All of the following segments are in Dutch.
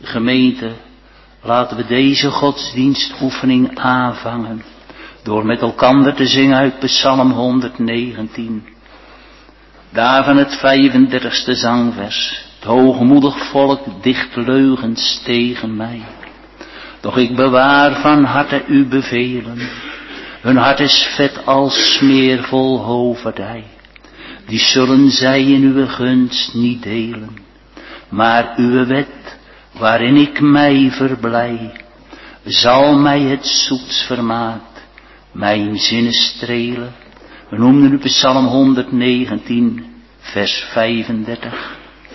Gemeente, laten we deze godsdienstoefening aanvangen door met elkander te zingen uit Psalm 119. Daarvan het 35e zangvers. Het hoogmoedig volk dicht leugens tegen mij. Doch ik bewaar van harte uw bevelen. Hun hart is vet als smeer vol hoverdij. Die zullen zij in uw gunst niet delen. Maar uw wet, waarin ik mij verblij, zal mij het zoets vermaakt mijn zinnen strelen. We noemden nu Psalm 119, vers 35.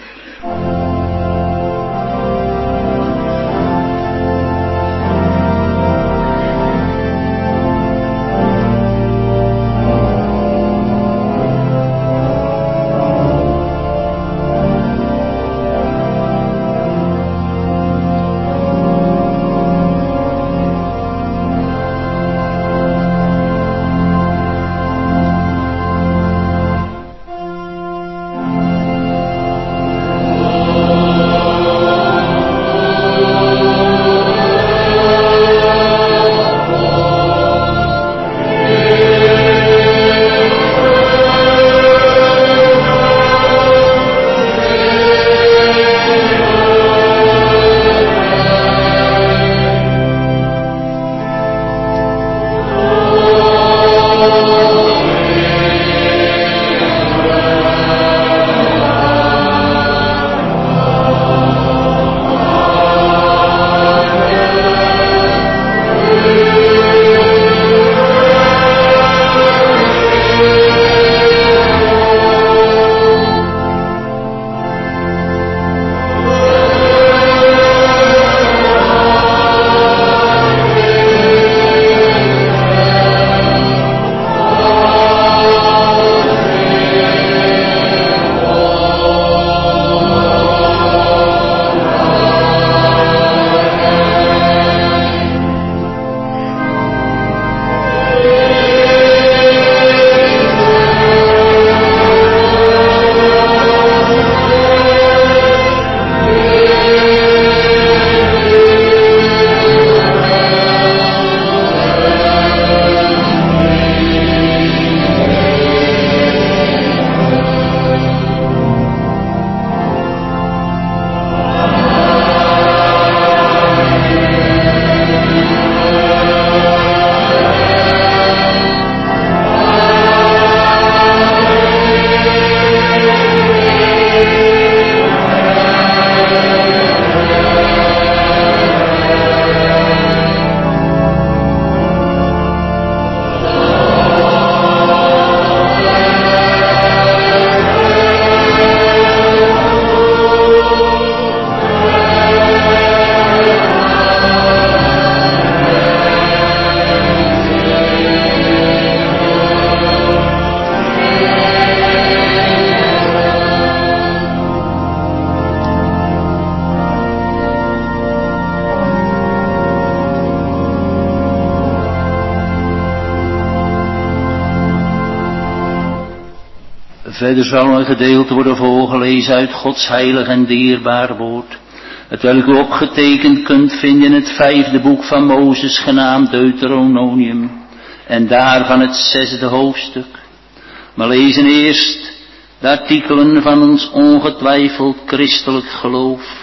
Verder zal een gedeelte worden voorgelezen uit Gods heilig en dierbaar woord, hetwelk u opgetekend kunt vinden in het 5e boek van Mozes, genaamd Deuteronomium, en daarvan het 6e hoofdstuk. Maar lezen eerst de artikelen van ons ongetwijfeld christelijk geloof.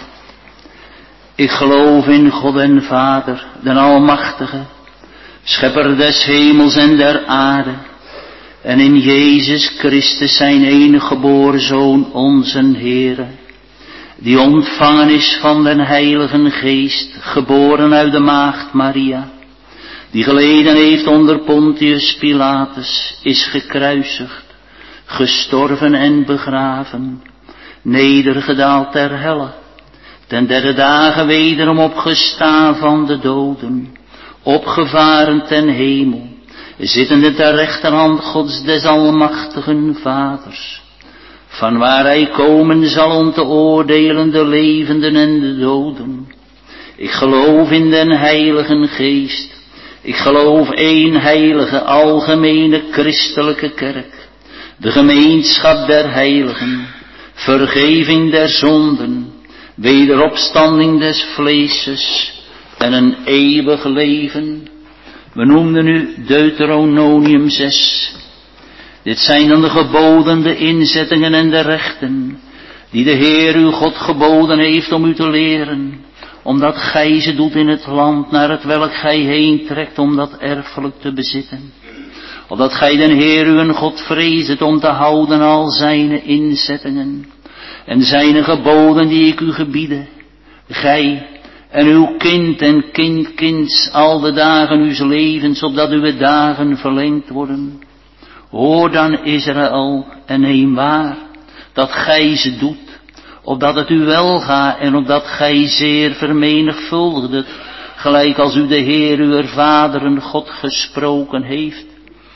Ik geloof in God en Vader, den Almachtige, Schepper des hemels en der aarde, en in Jezus Christus zijn enige geboren Zoon, onze Heere, die ontvangen is van den Heiligen Geest, geboren uit de maagd Maria, die geleden heeft onder Pontius Pilatus, is gekruisigd, gestorven en begraven, nedergedaald ter helle, ten 3e dagen wederom opgestaan van de doden, opgevaren ten hemel, zittende ter rechterhand Gods des Almachtigen Vaders, van waar hij komen zal om te oordelen de levenden en de doden. Ik geloof in den Heiligen Geest. Ik geloof één heilige, algemene, christelijke kerk, de gemeenschap der heiligen, vergeving der zonden, wederopstanding des vleeses en een eeuwig leven. We noemden nu Deuteronomium 6. Dit zijn dan de geboden, de inzettingen en de rechten, die de Heer uw God geboden heeft om u te leren, omdat gij ze doet in het land naar het welk gij heen trekt om dat erfelijk te bezitten. Opdat gij den Heer uw God vreest om te houden al zijn inzettingen en zijn geboden die ik u gebiede, gij en uw kind en kindkinds al de dagen uws levens, opdat uw dagen verlengd worden. Hoor dan Israël en neem waar dat gij ze doet, opdat het u welgaat en opdat gij zeer vermenigvuldigdet, gelijk als u de Heer uw vaderen God gesproken heeft.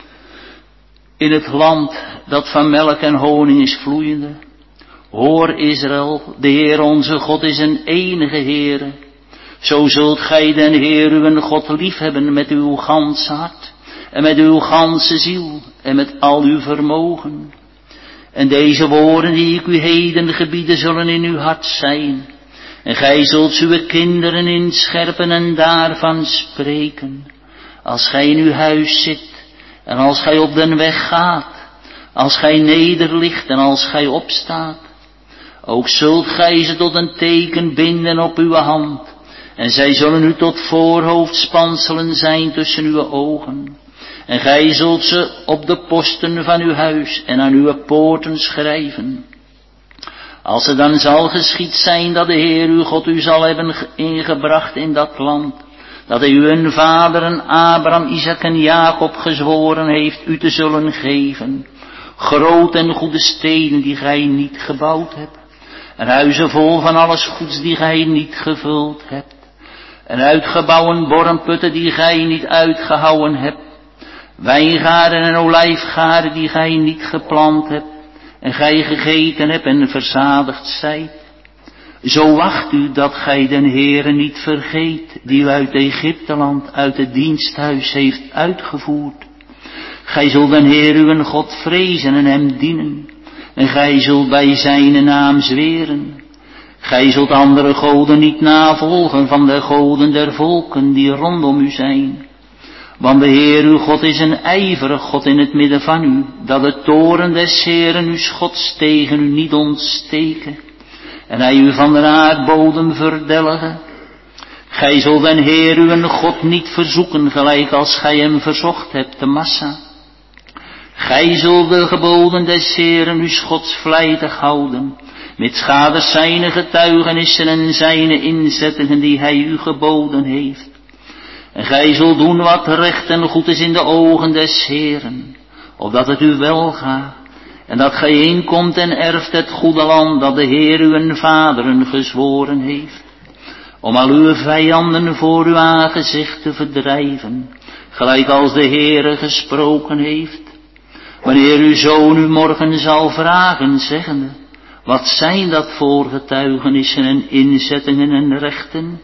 In het land dat van melk en honing is vloeiende. Hoor Israël, de Heer onze God is een enige Heere. Zo zult gij den Heer uw God liefhebben met uw ganse hart en met uw ganse ziel en met al uw vermogen. En deze woorden die ik u heden gebieden zullen in uw hart zijn. En gij zult uw kinderen inscherpen en daarvan spreken. Als gij in uw huis zit en als gij op den weg gaat, als gij nederligt en als gij opstaat. Ook zult gij ze tot een teken binden op uw hand. En zij zullen u tot voorhoofdspanselen zijn tussen uw ogen. En gij zult ze op de posten van uw huis en aan uw poorten schrijven. Als het dan zal geschied zijn dat de Heer uw God u zal hebben ingebracht in dat land, dat hij uw vaderen Abraham, Isaac en Jacob gezworen heeft u te zullen geven, grote en goede steden die gij niet gebouwd hebt, en huizen vol van alles goeds die gij niet gevuld hebt, en uitgebouwen bormputten die gij niet uitgehouwen hebt, wijngaarden en olijfgaarden die gij niet geplant hebt, en gij gegeten hebt en verzadigd zijt. Zo wacht u dat gij den Heere niet vergeet, die u uit Egypteland, uit het diensthuis heeft uitgevoerd. Gij zult den Heer uw God vrezen en hem dienen, en gij zult bij zijn naam zweren. Gij zult andere goden niet navolgen van de goden der volken die rondom u zijn. Want de Heer uw God is een ijverig God in het midden van u, dat de toren des Heeren uw Gods tegen u niet ontsteken, en hij u van de aardbodem verdelgen. Gij zult den Heer uw God niet verzoeken, gelijk als gij hem verzocht hebt te Massa. Gij zult de geboden des Heeren uw Gods vlijtig houden, met schade zijne getuigenissen en zijne inzettingen die hij u geboden heeft. En gij zult doen wat recht en goed is in de ogen des Heeren, opdat het u welgaat, en dat gij inkomt en erft het goede land dat de Heer uw vaderen gezworen heeft, om al uw vijanden voor uw aangezicht te verdrijven, gelijk als de Heere gesproken heeft. Wanneer uw zoon u morgen zal vragen, zeggende, wat zijn dat voor getuigenissen en inzettingen en rechten,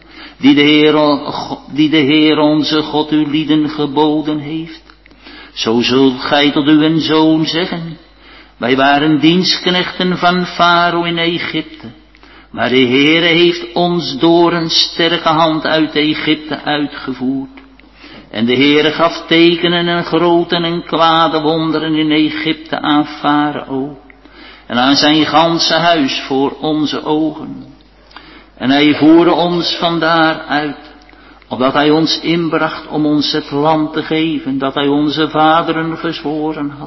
die de Heer onze God uw lieden geboden heeft? Zo zult gij tot uw zoon zeggen, wij waren dienstknechten van Farao in Egypte, maar de Heere heeft ons door een sterke hand uit Egypte uitgevoerd. En de Heere gaf tekenen en grote en kwade wonderen in Egypte aan Farao en aan zijn ganse huis voor onze ogen. En hij voerde ons vandaar uit, opdat hij ons inbracht om ons het land te geven dat hij onze vaderen gezworen had.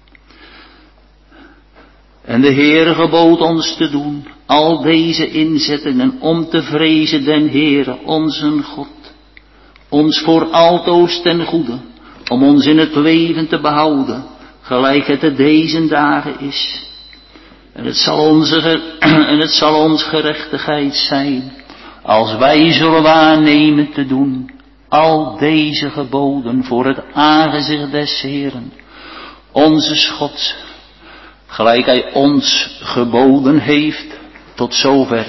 En de Heere gebood ons te doen al deze inzettingen om te vrezen den Heere onze God, ons voor altoos ten goede, om ons in het leven te behouden, gelijk het te deze dagen is. En het zal ons gerechtigheid zijn, als wij zullen waarnemen te doen al deze geboden voor het aangezicht des Heeren, onze Gods, gelijk hij ons geboden heeft, tot zover.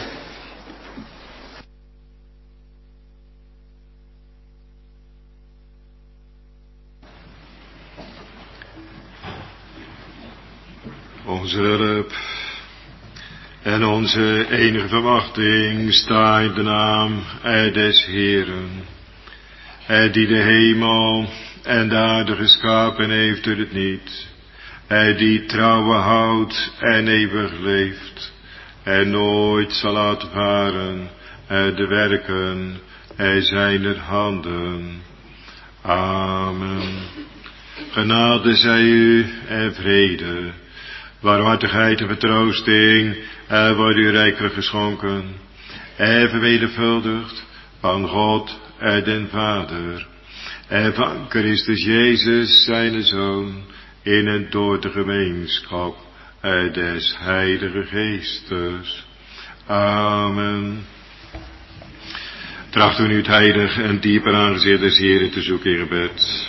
Onze En onze enige verwachting staat in de naam des Heeren, die de hemel en de aarde geschapen heeft uit het niet, die trouwen houdt en eeuwig leeft, en nooit zal laten varen de werken zijner handen. Amen. Genade zij u en vrede, barmhartigheid en vertroosting worden u rijkelijk geschonken en vermenigvuldigd van God den Vader en van Christus Jezus zijn Zoon in en door de gemeenschap des Heilige Geestes. Amen. Tracht u nu het heilig en dieper aangezicht des Heren te zoeken in gebed.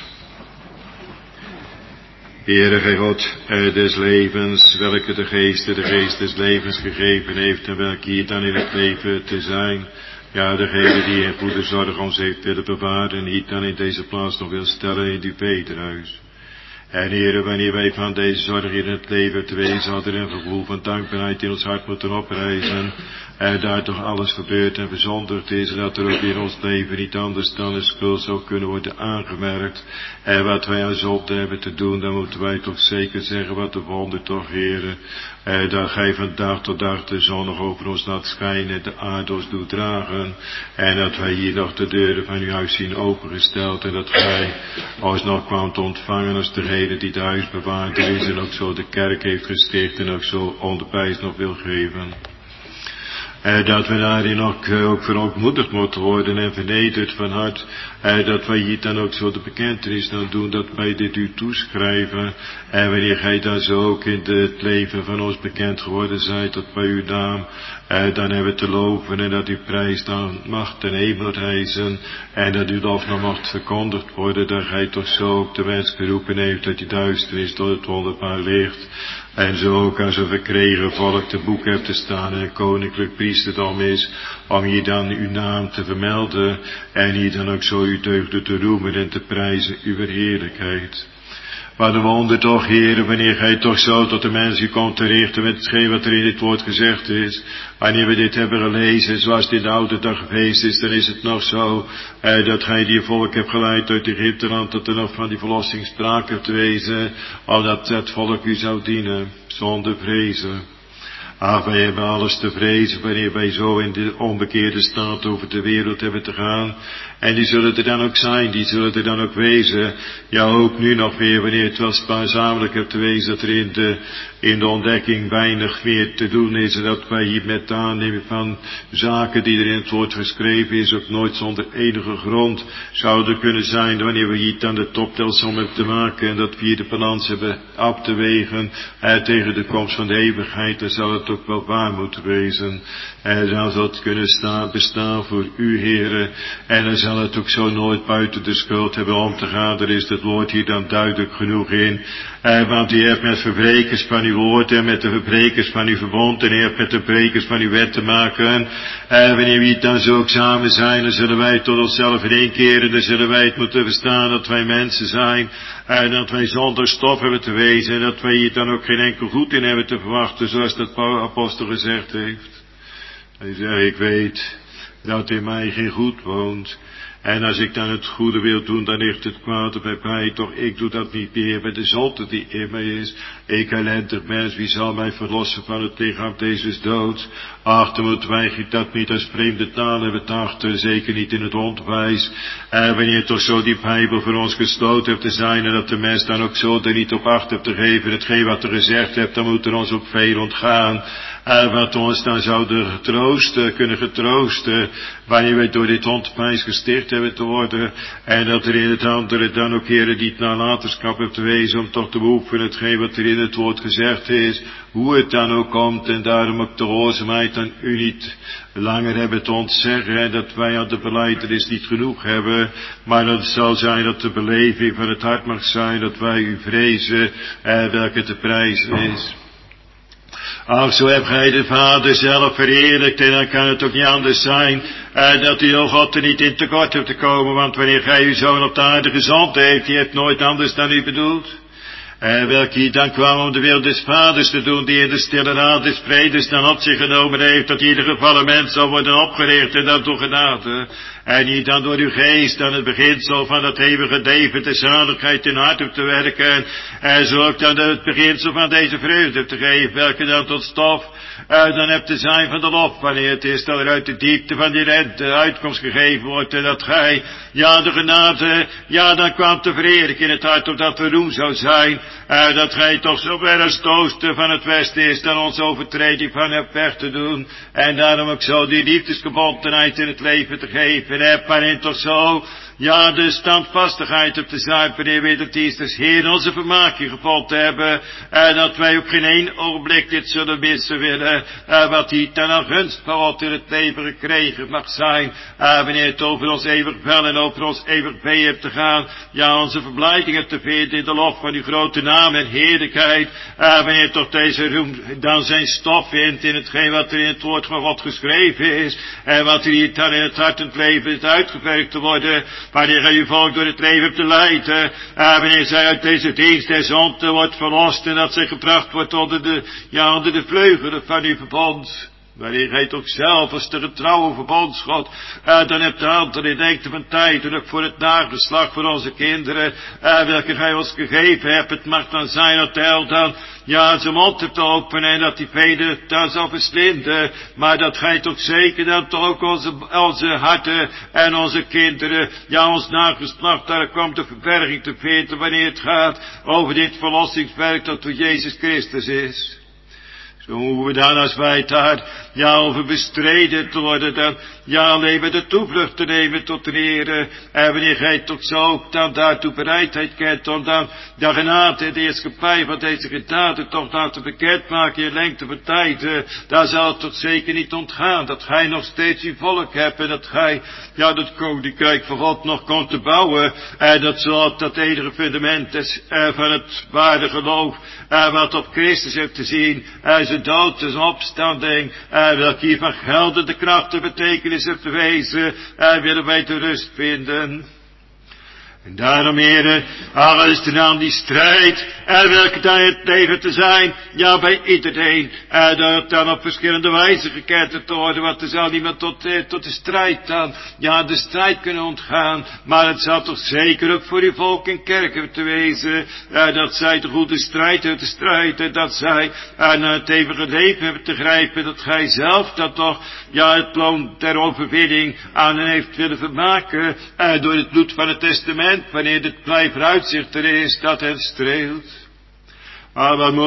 Heere, gij God des levens, welke de geest des levens gegeven heeft en welke hier dan in het leven te zijn. Ja, degene die in goede zorg ons heeft willen bewaren en niet dan in deze plaats nog wil stellen in uw Peterhuis. En Heere, wanneer wij van deze zorg in het leven te wezen hadden een gevoel van dankbaarheid in ons hart moeten oprijzen, en daar toch alles gebeurd en verzonderd is, en dat er ook in ons leven niet anders dan een schuld zou kunnen worden aangemerkt, en wat wij aan zonde hebben te doen, dan moeten wij toch zeker zeggen, wat de wonder toch, Heere, dat gij van dag tot dag de zon nog over ons laat schijnen, de aarde ons doet dragen, en dat wij hier nog de deuren van uw huis zien opengesteld, en dat gij ons nog kwam te ontvangen als degene die de huisbewaarder is, en ook zo de kerk heeft gesticht, en ook zo onderwijs nog wil geven. Dat we daarin ook verootmoedigd moeten worden en vernederd van hart. Dat wij hier dan ook zo de bekentenis dan doen, dat wij dit u toeschrijven. En wanneer gij dan zo ook in het leven van ons bekend geworden zijt, dat bij uw naam, dan hebben we te loven en dat uw prijs dan mag ten hemel reizen. En dat uw lof nog mag verkondigd worden, dat gij toch zo ook de wens geroepen heeft dat die duisternis door het wonderbaar licht. En zo ook als een verkregen volk te boek hebt te staan en een koninklijk priesterdom is, om hier dan uw naam te vermelden en hier dan ook zo uw deugden te roemen en te prijzen uw heerlijkheid. Wat een wonder toch, Heere, wanneer gij toch zo tot de mens u komt te richten met hetgeen wat er in dit woord gezegd is. Wanneer we dit hebben gelezen, zoals dit de oude dag geweest is, dan is het nog zo, dat gij die volk hebt geleid uit Egypteland, dat er nog van die verlossing sprake hebt te wezen, omdat het volk u zou dienen, zonder vrezen. Ach, wij hebben alles te vrezen wanneer wij zo in de onbekeerde staat over de wereld hebben te gaan. En die zullen er dan ook zijn, die zullen er dan ook wezen. Ja, ook nu nog weer, wanneer het wel spaarzamelijk hebt te wezen, dat er in de ontdekking weinig meer te doen is. En dat wij hier met de aanneming van zaken die er in het woord geschreven is, ook nooit zonder enige grond zouden kunnen zijn. Wanneer we hier dan de toptelsom hebben te maken en dat we hier de balans hebben af te wegen tegen de komst van de eeuwigheid, dan zal het ook wel waar moeten wezen. En dan zal het kunnen bestaan voor u, Heere. En dan zal het ook zo nooit buiten de schuld hebben om te gaan. Er is het woord hier dan duidelijk genoeg in. Want u hebt met verbrekers van uw woord en met de verbrekers van uw verbond en u hebt met de verbrekers van uw wet te maken. Wanneer we hier dan zo ook samen zijn, dan zullen wij tot onszelf ineenkeren. Dan zullen wij het moeten verstaan dat wij mensen zijn. Dat wij zonder stof hebben te wezen. En dat wij hier dan ook geen enkel goed in hebben te verwachten, zoals dat apostel gezegd heeft. Hij zegt, ik weet dat in mij geen goed woont. En als ik dan het goede wil doen, dan ligt het kwaad bij mij. Toch, ik doe dat niet meer bij de zonde die in mij is. Ik ellendig mens, wie zal mij verlossen van het lichaam deze dood? Ach, dan moeten wij dat niet als vreemde taal hebben te achter, zeker niet in het onderwijs. Wanneer toch zo die Bijbel voor ons gesloten heeft te zijn, en dat de mens dan ook zo er niet op acht hebt te geven, hetgeen wat er gezegd hebt, dan moet er ons ook veel ontgaan. Wat ons dan zouden kunnen getroosten, wanneer wij door dit onderwijs gesticht hebben te worden, en dat er in het andere dan ook, Heere, niet nalatenschap hebt te wezen, om toch te beoefenen hetgeen wat er in het woord gezegd is, hoe het dan ook komt, en daarom ook de gehoorzaamheid aan u niet langer hebben te ontzeggen, en dat wij aan de belijdenis niet genoeg hebben, maar dat het zal zijn dat de beleving van het hart mag zijn, dat wij u vrezen, welke te prijzen is. Ach, zo hebt gij de Vader zelf verheerlijkt, en dan kan het ook niet anders zijn, dat u, o God, er niet in tekort hebt te komen, want wanneer gij uw Zoon op de aarde gezond heeft, die heeft nooit anders dan u bedoeld. welke hier dan kwam om de wil des vaders te doen, die in de stille raad des vredes dan op zich genomen heeft, dat ieder gevallen mens zal worden opgericht en dat door genade. En niet dan door uw geest aan het beginsel van dat eeuwige leven de zaligheid in hart op te werken. En zo ook dan het beginsel van deze vreugde te geven, welke dan tot stof dan hebt te zijn van de lof, wanneer het is dat er uit de diepte van die rente uitkomst gegeven wordt. En dat gij, ja de genade, ja dan kwam te verheerlijk in het hart, opdat we roem zou zijn. Dat gij toch zo ver als het oosten van het westen is, dan onze overtreding van hebt weg te doen. En daarom ook zo die liefdesgebondenheid in het leven te geven. En waarin toch zo, ja, de standvastigheid op te zijn, wanneer we dat is des Heer onze vermaking gevonden hebben. En dat wij op geen één ogenblik dit zullen missen willen. Wat hier ten aan gunst van God in het leven gekregen mag zijn. Wanneer het over ons eeuwig wel en over ons eeuwig vee hebt te gaan. Ja, onze verblijdingen te vinden in de lof van uw grote naam en heerlijkheid. Wanneer toch deze roem dan zijn stof vindt in hetgeen wat er in het woord van God geschreven is. En wat er hier dan in het hart en het leven is uitgewerkt te worden. Wanneer gij uw volk door het leven hebt te leiden. Wanneer zij uit deze dienst der zonde wordt verlost. En dat zij gebracht wordt onder de vleugelen van uw verbond. Wanneer gij toch zelf als de getrouwe verbondsgod, dan hebt de hand en denkt van tijd en ook voor het nageslacht van onze kinderen, welke gij ons gegeven hebt. Het mag dan zijn dat de hel dan, ja, zijn mond hebt openen en dat die velen dan zal verslinden, maar dat gij toch zeker dan toch ook onze harten en onze kinderen, ja, ons nageslacht, daar komt de verberging te vinden wanneer het gaat over dit verlossingswerk dat door Jezus Christus is. Zo hoeven we dan als wij daar, ja, over bestreden te worden, dan, ja, alleen maar de toevlucht te nemen tot de Heer. En wanneer gij toch zo dan daartoe bereidheid kent, om dan de genade en de heerschappij van deze genade toch dan te bekendmaken in lengte van tijd, dan zal het toch zeker niet ontgaan, dat gij nog steeds uw volk hebt, en dat gij, ja, dat koninkrijk van God nog komt te bouwen, en dat zal dat enige fundament is, van het ware geloof, wat op Christus heeft te zien, zijn dood, zijn opstanding, welke hier van geldende kracht de betekenis heeft te wezen, willen wij de rust vinden. En daarom, heren, al is er dan die strijd, welke dan in het leven te zijn, ja, bij iedereen, dat dan op verschillende wijzen gekend te worden, want er zal niemand tot de strijd dan, ja, de strijd kunnen ontgaan, maar het zal toch zeker ook voor uw volk en kerken te wezen, dat zij de goede strijd uit de strijd, en dat zij aan het eeuwige leven hebben te grijpen, dat gij zelf dat toch, ja, het loon der overwinning aan hen heeft willen vermaken, door het bloed van het testament, wanneer het blij vooruitzicht er is, dat het streelt. Maar wat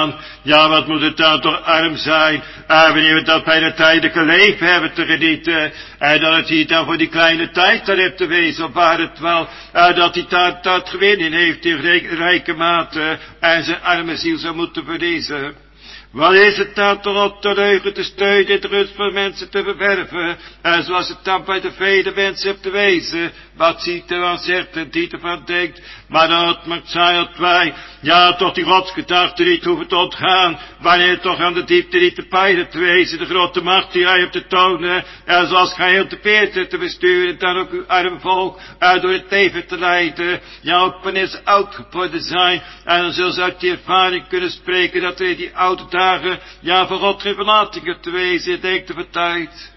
moet het dan toch arm zijn, wanneer we dat bij de tijdelijke leven hebben te genieten, en dat het hier dan voor die kleine tijd dan heeft te wezen, op waar het wel, dat hij dat gewin in heeft in rijke mate, en zijn arme ziel zou moeten verliezen. Wat is het dan toch op de leugen te steunen en de rust van mensen te verwerven, en zoals het dan bij de vele mensen hebt te wezen, wat ziet er aan zegt en die ervan denkt, maar dat mag zijn dat wij, ja, toch die godsgedachte niet hoeven te ontgaan, wanneer toch aan de diepte niet te peilen te wezen, de grote macht die hij hebt te tonen, en zoals gij heel te peert te besturen, dan ook uw arme volk door het leven te leiden, ja, ook wanneer ze oud geworden zijn, en dan zullen ze uit die ervaring kunnen spreken, dat er in die oude dagen, ja, van God geen verlatingen te wezen, denkt van tijd.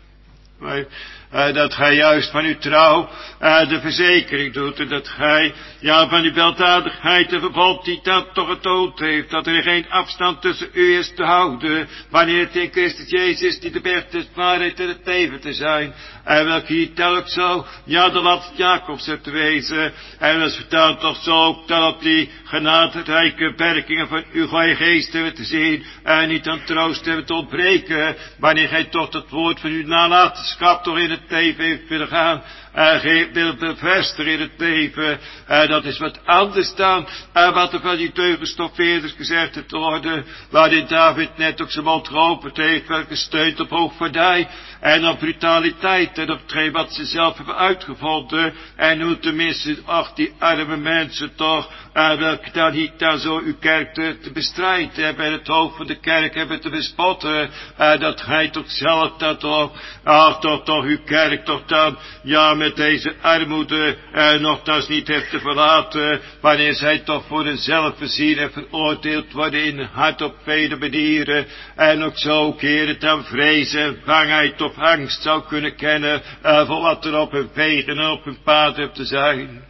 Dat gij juist van uw trouw de verzekering doet, en dat gij, ja, van uw weldadigheid de verbond die dat toch getoond heeft, dat er geen afstand tussen u is te houden, wanneer het in Christus Jezus die de berg des waarheid en het leven te zijn, en welke hier telkens zo, ja, de lat Jacobs hebt te wezen, en als we dan toch zo ook dan op die genaderijke werkingen van uw goeie geest hebben te zien, en niet aan troost hebben te ontbreken, wanneer gij toch het woord van uw nalatenschap toch in het leven heeft willen gaan, willen bevestigen in het leven, dat is wat anders dan, wat er van die teugenstoffeerders gezegd heeft te worden, waarin David net ook zijn mond geopend heeft, welke steunt op hoogvaardij, en op brutaliteit, en op hetgeen wat ze zelf hebben uitgevonden, en hoe tenminste, ach, die arme mensen toch, welke dan niet dan zo uw kerk te bestrijden hebben, en het hoofd van de kerk hebben te bespotten, dat gij toch zelf dat toch, ach, toch uw kerk toch dan, ja, met deze armoede, nogthans niet heeft te verlaten, wanneer zij toch voor hunzelf voorzien en veroordeeld worden in hart op vele manieren, en ook zo, Heere, dan vrezen en bangheid of angst zou kunnen kennen, voor wat er op hun wegen en op hun paad hebt te zijn.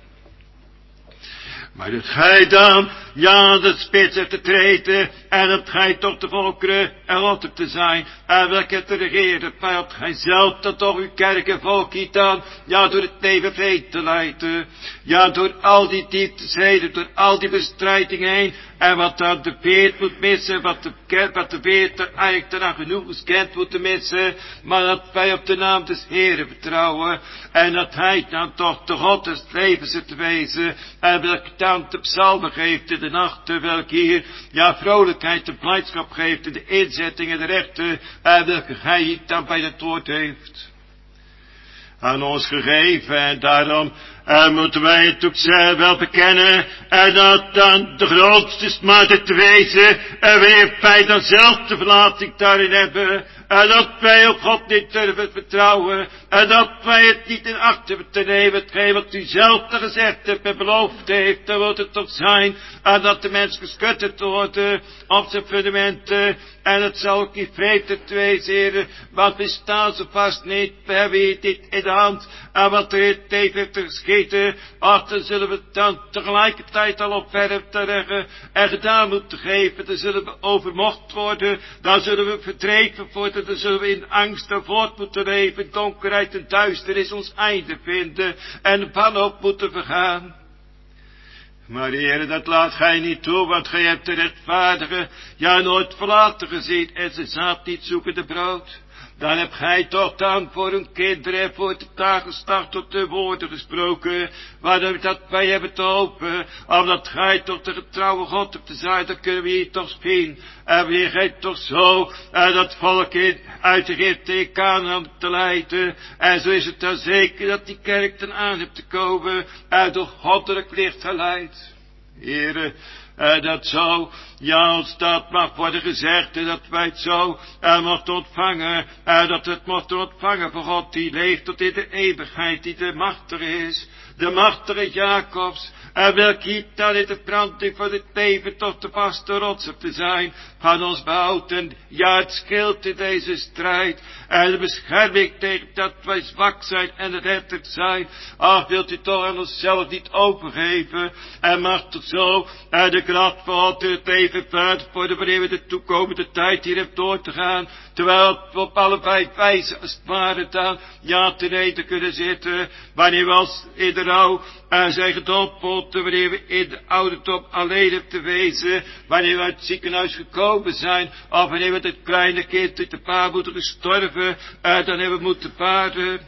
Maar dat gij dan, ja, de spits hebt te treden, en dat gij toch de volkeren erop hebt te zijn, en welke te regeren, maar dat gij zelf dan toch uw kerk en volk niet dan, ja, door het leven vrede te leiden, ja, door al die dieptes heen, door al die bestrijdingen heen, en wat dan de beert moet missen, wat de beert er eigenlijk daarna genoeg is kent moeten missen, maar dat wij op de naam des Heeren vertrouwen, en dat hij dan toch de God des levens zit te wezen, en welke dan de psalmen geeft in de nachten, welke hier, ja, vrolijkheid en blijdschap geeft in de inzettingen, de rechten, en welke hij hier dan bij het woord heeft aan ons gegeven, en daarom moeten wij het ook zelf wel bekennen, en dat dan de grootste smaad te wezen, en wanneer wij dan zelf de verlating daarin hebben, en dat wij op God niet durven vertrouwen, en dat wij het niet in acht hebben te nemen, hetgeen wat u zelf te gezegd hebt en beloofd heeft, dan wordt het toch zijn, en dat de mens geschutterd wordt op zijn fundamenten, en het zal ook niet vreemd te wezen, Heere, want we staan zo vast niet, we hebben hier dit in de hand, en wat er in het leven heeft geschieden, ach, dan zullen we dan tegelijkertijd al op verf te leggen en gedaan moeten geven, dan zullen we overmocht worden, dan zullen we verdreven worden, dan zullen we in angst en voort moeten leven, donkerheid en duisternis ons einde vinden, en wanhoop moeten vergaan. Maar Heere, dat laat gij niet toe, want gij hebt de rechtvaardige, ja, nooit verlaten gezien, en ze zaad niet zoekende brood. Dan hebt gij toch dan voor hun kinderen en voor de tagenstart tot de woorden gesproken, waarom dat wij hebben te hopen, omdat gij toch de getrouwe God hebt te zijn, dan kunnen we hier toch zien. En wanneer gij toch zo dat volk uit Egypte in Canaan te leiden, en zo is het dan zeker dat die kerk ten aan hebt te komen, en door goddelijk licht geleid. Heere, dat zo, ja, ons dat mag worden gezegd, en dat wij het zo mochten ontvangen, dat we het mochten ontvangen van God die leeft tot in de eeuwigheid, die de machtige is, de machtige Jacobs, en welke hier dan in de branding van het leven tot de vaste rots op te zijn, van ons behoud, en ja, het schild in deze strijd, en de bescherming tegen dat wij zwak zijn en reddend zijn. Ach, wilt u toch aan onszelf niet overgeven, en mag tot zo de kracht van God in het leven verder worden, wanneer we de toekomende tijd hier hebben door te gaan, terwijl we op allebei wijzen als het ware dan, ja, ten eten kunnen zitten, wanneer we als in de rouw zijn gedompeld, wanneer we in de ouderdom alleen hebben te wezen, wanneer we uit het ziekenhuis gekomen zijn, of wanneer we het kleine kind uit de baarmoeder gestorven, dan hebben we moeten baren.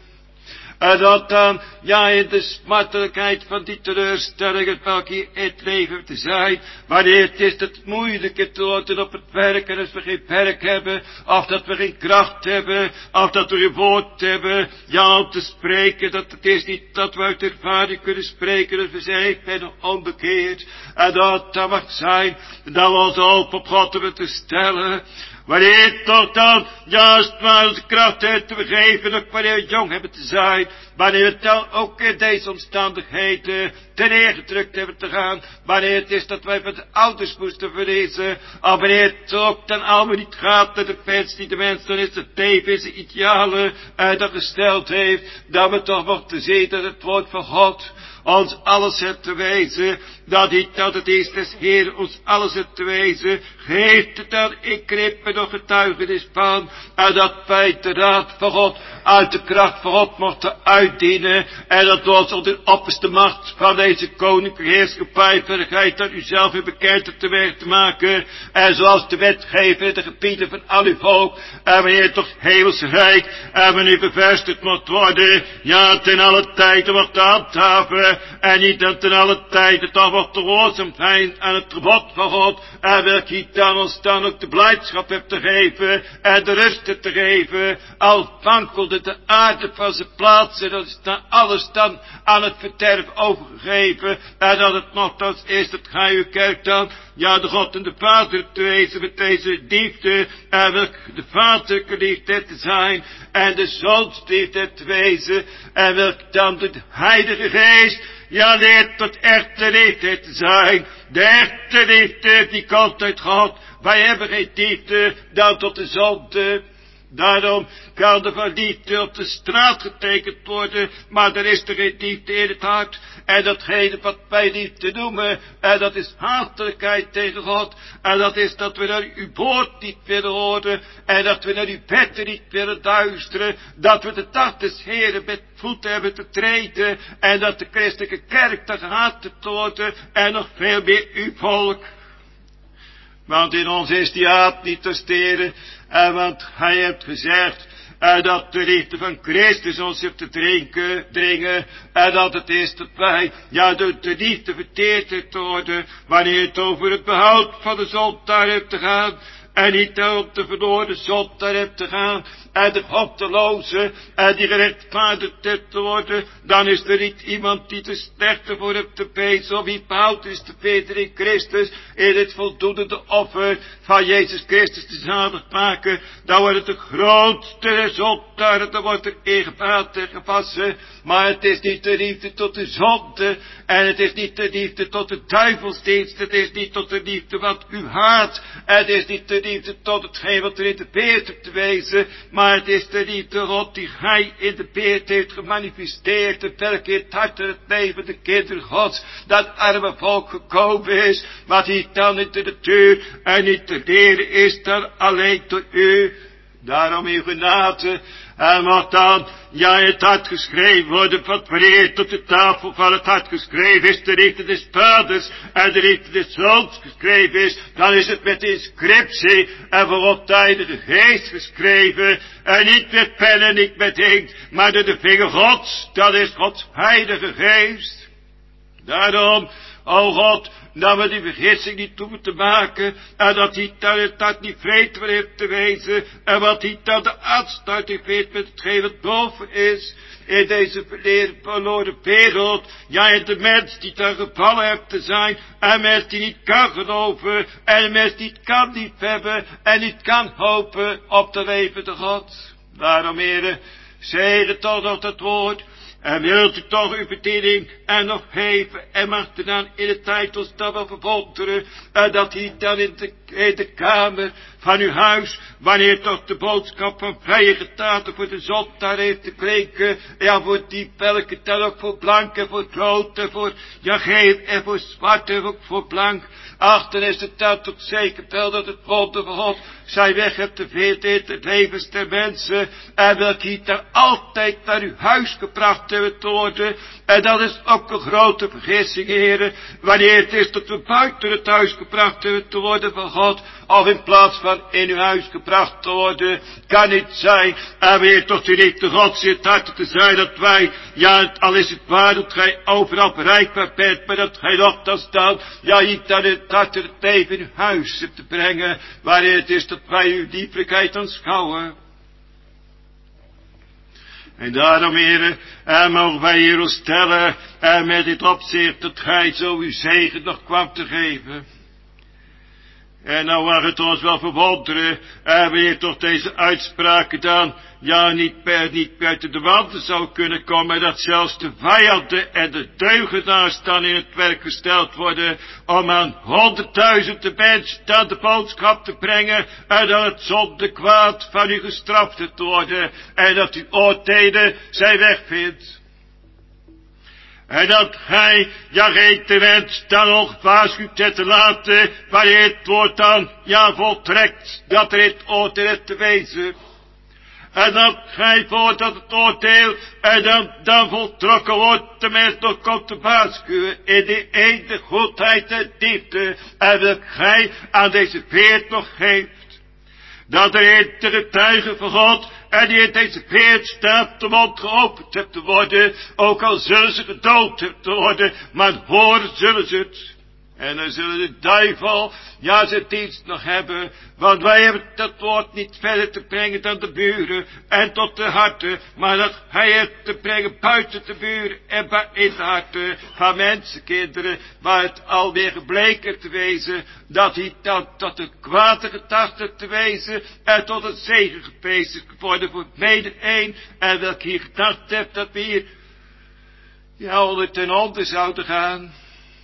En dat dan, ja, in de smartelijkheid van die teleurstellingen, welke hier in het leven te zijn, wanneer het is dat het moeilijk is te worden op het werk, en als we geen werk hebben, of dat we geen kracht hebben, of dat we geen woord hebben, ja, om te spreken, dat het is niet dat we uit ervaring kunnen spreken, dus we zijn, ik ben nog onbekeerd, en dat mag zijn, dat we onze hoop op God hebben te stellen. Wanneer toch dan, juist maar onze kracht heeft te begeven, ook wanneer we jong hebben te zijn, wanneer we dan ook in deze omstandigheden ten neergedrukt hebben te gaan, wanneer het is dat wij van de ouders moesten verliezen, of wanneer het ook dan allemaal niet gaat naar de wens die de mens dan is, het leven is de idealen dat gesteld heeft, dat we toch mochten zien dat het woord van God ons alles hebt te wezen, dat het is des Heer ons alles hebt te wezen, geeft het dan in krippen nog getuigenis van, en dat wij de raad van God uit de kracht van God mochten uitdienen, en dat ons onder de opperste macht van deze koninklijke heerschappij vergeit dat u zelf uw bekendheid te werk te maken, en zoals de wetgever in de gebieden van al uw volk, en wanneer toch hemelsrijk, en wanneer bevestigd mocht worden, ja, ten alle tijden mocht handhaven, leven, en niet dan ten alle tijden toch wat te gehoorzaam zijn aan het gebod van God, en welk hij dan ons dan ook de blijdschap hebt te geven, en de rust te geven, al wankelde de aarde van zijn plaatsen, dat is dan alles dan aan het verderf overgegeven, en dat het nogthans is dat gij uw kerk dan, ja, de God en de Vader te wezen met deze liefde, en welk de vaderlijke liefde te zijn, en de zonsliefde te wezen, en welk dan de Heilige Geest, ja, leert tot echte liefde te zijn, de echte liefde die komt uit God. Wij hebben geen liefde dan tot de zonde. Daarom kan er van liefde op de straat getekend worden, maar er is er geen liefde in het hart. En datgene wat wij liefde noemen, en dat is hatelijkheid tegen God. En dat is dat we naar uw woord niet willen horen, en dat we naar uw wetten niet willen luisteren. Dat we de dag des Heren met voeten hebben te treden, en dat de christelijke kerk daar gehaat te worden, en nog veel meer uw volk. Want in ons is die haat niet te steren. En want hij hebt gezegd, dat de liefde van Christus ons heeft te dringen. En dat het is dat wij, ja, door de liefde verteerd te worden. Wanneer het over het behoud van de zondaar hebt te gaan. En niet op de verloren zondaar hebt te gaan. En de goddeloze, en die gerechtvaardigd hebt te worden. Dan is er niet iemand die te slechter voor hebt te pezen. Of wie behoud is te beter in Christus. In het voldoende offer van Jezus Christus te zalig maken. Dan wordt het de grootste zondaar. Dan wordt er ingepraat en gewassen. Maar het is niet de liefde tot de zonde. En het is niet de liefde tot de duivelsdienst. Het is niet tot de liefde wat u haat. Het is niet de liefde tot hetgeen wat er in de beert hebt te wezen. Maar het is de liefde God die hij in de beert heeft gemanifesteerd. En welke in het hart en het leven de kinderen Gods. Dat arme volk gekomen is. Wat hij dan niet de natuur en niet te leren is dan alleen door u. Daarom uw genade. En wat dan, ja, in het hart geschreven worden, wat wanneer tot de tafel van het hart geschreven is, de liefde des vaders en de liefde des zoons geschreven is, dan is het met inscriptie en voor de Heilige Geest geschreven, en niet met pen en niet met inkt, maar door de vinger Gods, dat is Gods Heilige Geest. Daarom, o God, dat we die vergissing niet hoeven te maken, en dat hij dan het hart niet vreed voor heeft te wezen, en wat hij dan de aansluiting weet met hetgeen wat boven is, in deze verloren wereld, ja, in de mens die daar gevallen heeft te zijn, en mens die niet kan geloven, en mens die niet kan liefhebben, en niet kan hopen op de levende God. Daarom, Heere, zegen toch nog dat woord, en wilt u toch uw bediening en nog geven, en mag u dan in de tijd ons dan wel verwonderen, en dat hij dan in de kamer van uw huis, wanneer toch de boodschap van vrije gedaten voor de zondaar heeft te klinken, ja, voor die welke dan ook voor blank en voor rood en voor, ja, geel en voor zwart en ook voor blank. Achter is het dan tot zeker wel dat het wonder van God zijn weg hebt te vinden in het levens der mensen, en welk hij daar altijd naar uw huis gebracht hebben te worden. En dat is ook een grote vergissing, heren, wanneer het is dat we buiten het huis gebracht hebben te worden van God, of in plaats van in uw huis gebracht te worden, kan niet zijn. En weer toch die liefde Gods in het hart te zijn, dat wij, ja, al is het waar dat gij overal bereikbaar bent, maar dat gij nogthans dan, ja, niet dan in het hart en het leven in uw huis hebt te brengen, wanneer het is dat wij uw lieflijkheid aanschouwen. En daarom, heren, mogen wij hier ons stellen, en met dit opzicht dat gij zo uw zegen nog kwam te geven. En nou mag het ons wel verwonderen, wanneer toch deze uitspraken dan, ja, niet buiten de wanden zou kunnen komen, dat zelfs de vijanden en de leugenaars dan in het werk gesteld worden, om aan 100.000 mensen dan de boodschap te brengen, en dat het zonde kwaad van u gestraft te worden, en dat uw oordelen zijn wegvindt. En dat gij, ja, geen te wens dan nog waarschuwt hebt te laten, wanneer het woord dan, ja, voltrekt, dat er het oordeel heeft te wezen. En dat gij voordat het oordeel, en dan voltrokken wordt, de mens nog komt te waarschuwen, in die ene goedheid en liefde, en dat gij aan deze wereld nog geeft. dat de Heer te getuigen van God en die in deze wereld staat de mond geopend hebt te worden, ook al zullen ze gedood hebben te worden, maar horen zullen ze het. En dan zullen de duivel, ja, zijn dienst nog hebben, want wij hebben dat woord niet verder te brengen dan de buren en tot de harten, maar dat hij het te brengen buiten de buren en in de harten van mensenkinderen, waar het alweer gebleken te wezen, dat hij dan tot de kwade gedachten te wezen en tot een zegen geprezen is geworden voor mede een, en welk hier gedacht hebt dat we hier, ja, onder ten onder zouden gaan.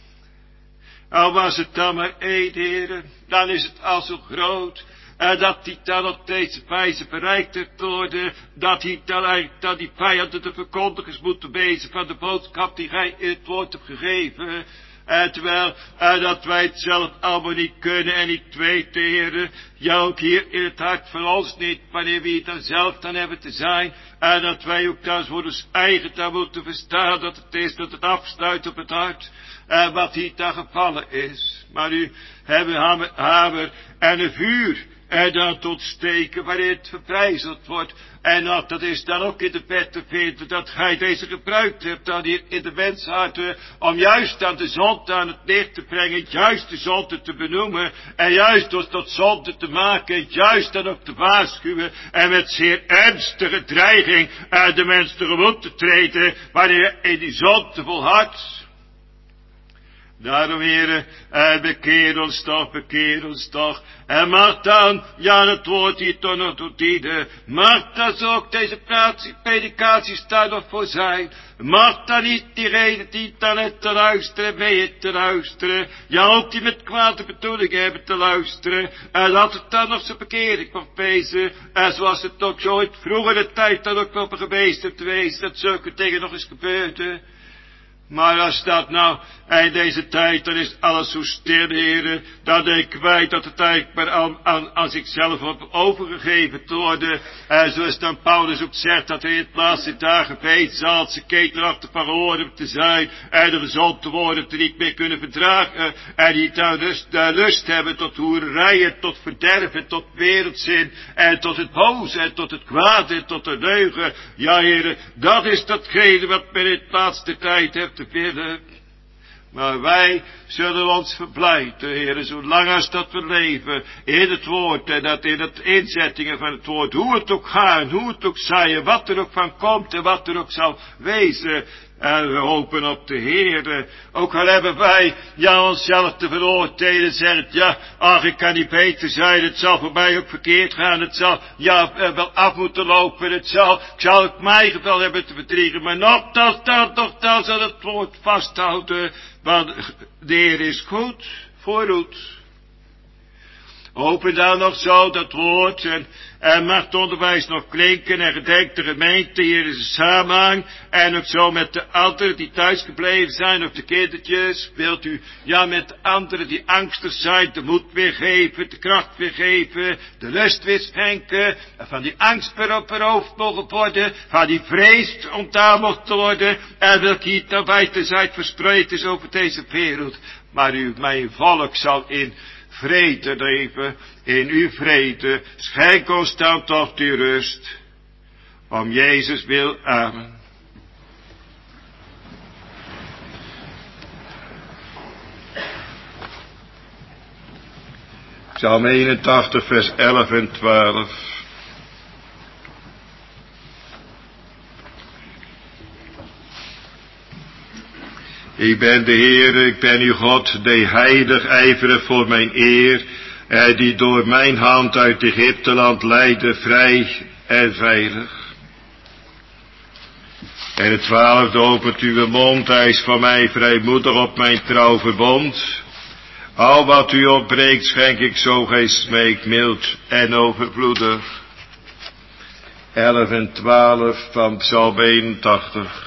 Al was het dan maar één, heren, dan is het al zo groot. En dat die dan op deze wijze bereikt heeft worden, dat hij dan eigenlijk dan die vijanden de verkondigers moeten wezen van de boodschap die gij in het woord hebt gegeven. En terwijl dat wij het zelf allemaal niet kunnen en niet weten, heren, ja ook hier in het hart van ons niet, wanneer we het dan zelf dan hebben te zijn. En dat wij ook dan voor ons eigen dan moeten verstaan dat het is dat het afsluit op het hart. En wat hier dan gevallen is. Maar u hebben hamer en een vuur en dan tot steken waarin het verbrijzeld wordt. En dat is dan ook in de wet te vinden dat gij deze gebruikt hebt dan hier in de mensharten om juist aan de zonde aan het licht te brengen, juist de zonde te benoemen en juist dus tot zonde te maken, juist dan ook te waarschuwen en met zeer ernstige dreiging de mens tegemoet te treden wanneer in die zonde volhardt. Daarom, heren, bekeer ons toch, en mag dan, ja, het woord hier toch nog toe dienen, mag dan zo ook deze predikaties daar nog voor zijn, mag dan niet die reden die dan het te luisteren, mee te luisteren, ja, ook die met kwade bedoeling hebben te luisteren, en laat het dan nog zo bekering mag wezen, en zoals het ook zo in vroegere tijd dan ook wel geweest heeft te wezen, dat zulke dingen nog eens gebeurde. Maar als dat nou in deze tijd, dan is alles zo stil, heren, dan denken wij dat het eigenlijk maar aan zichzelf wordt overgegeven te worden. En zoals dan Paulus ook zegt, dat hij in het laatste dagen weet zal zijn ketelachtig van gehoord te zijn, en de gezond te worden te niet meer kunnen verdragen, en die dan lust hebben tot hoererijen, tot verderven, tot wereldzin, en tot het boze, en tot het kwade, en tot de leugen. Ja, heren, dat is datgene wat men in het laatste tijd heeft te vinden. Maar wij zullen ons verblijden, heren, zolang als dat we leven in het woord en dat in het inzettingen van het woord, hoe het ook gaat, hoe het ook zij, wat er ook van komt en wat er ook zal wezen. En we hopen op de Heere. Ook al hebben wij, ja, onszelf te veroordelen, zegt, ja, ach, ik kan niet beter zijn, het zal voor mij ook verkeerd gaan, het zal, ja, wel af moeten lopen, ik zal ook mijn geval hebben te verdriegen, maar nogthans zal het woord vasthouden, want de Heer is goed, voorgoed. Hopen dan nog zo dat woord en mag het onderwijs nog klinken en gedenkt de gemeente hier is een samenhang en ook zo met de anderen die thuis gebleven zijn of de kindertjes, wilt u ja met de anderen die angstig zijn de moed weer geven, de kracht weer geven, de lust weer schenken en van die angst beroofd mogen worden, van die vrees ontdaan mocht worden en welk hier dan wijdterzijds verspreid is over deze wereld, maar u mijn volk zal in vrede leven, in uw vrede, schenk ons dan toch die rust, om Jezus wil, amen. Psalm 81, vers 11 en 12. Ik ben de Heere, ik ben uw God, die heilig ijveren voor mijn eer, die door mijn hand uit Egypteland leidde, vrij en veilig. En het 12e opent uw mond, hij is van mij vrijmoedig op mijn trouw verbond. Al wat u opbreekt, schenk ik zo gij smeekt, mild en overvloedig. 11 en 12 van Psalm 81.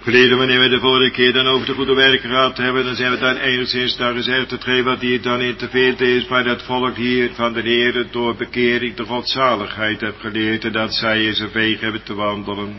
Geliefden, wanneer we de vorige keer dan over de goede werken gehad hebben, dan zijn we dan enigszins daar gezegd, hetgeen wat hier dan in te vinden is, waar dat volk hier van de Heer door bekering de godzaligheid heeft geleerd, en dat zij in zijn wegen hebben te wandelen.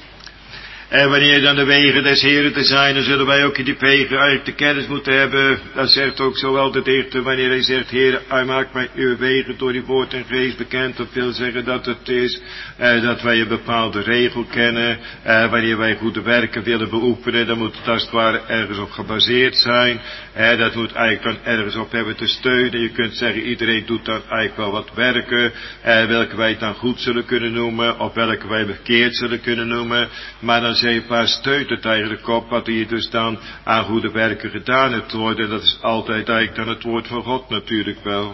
En wanneer dan de wegen des Heren te zijn, dan zullen wij ook in die wegen eigenlijk de kennis moeten hebben. Dat zegt ook zowel de dichter, wanneer hij zegt, Heer, hij maakt mij uw wegen door die woord en geest bekend. Dat wil zeggen dat het is dat wij een bepaalde regel kennen. Wanneer wij goede werken willen beoefenen, dan moet het als het ware ergens op gebaseerd zijn. Dat moet eigenlijk dan ergens op hebben te steunen. Je kunt zeggen, iedereen doet dan eigenlijk wel wat werken, welke wij dan goed zullen kunnen noemen, of welke wij verkeerd zullen kunnen noemen. Maar dan waar steunt het eigenlijk op wat hier dus dan aan goede werken gedaan hebt worden. En dat is altijd eigenlijk dan het woord van God natuurlijk wel.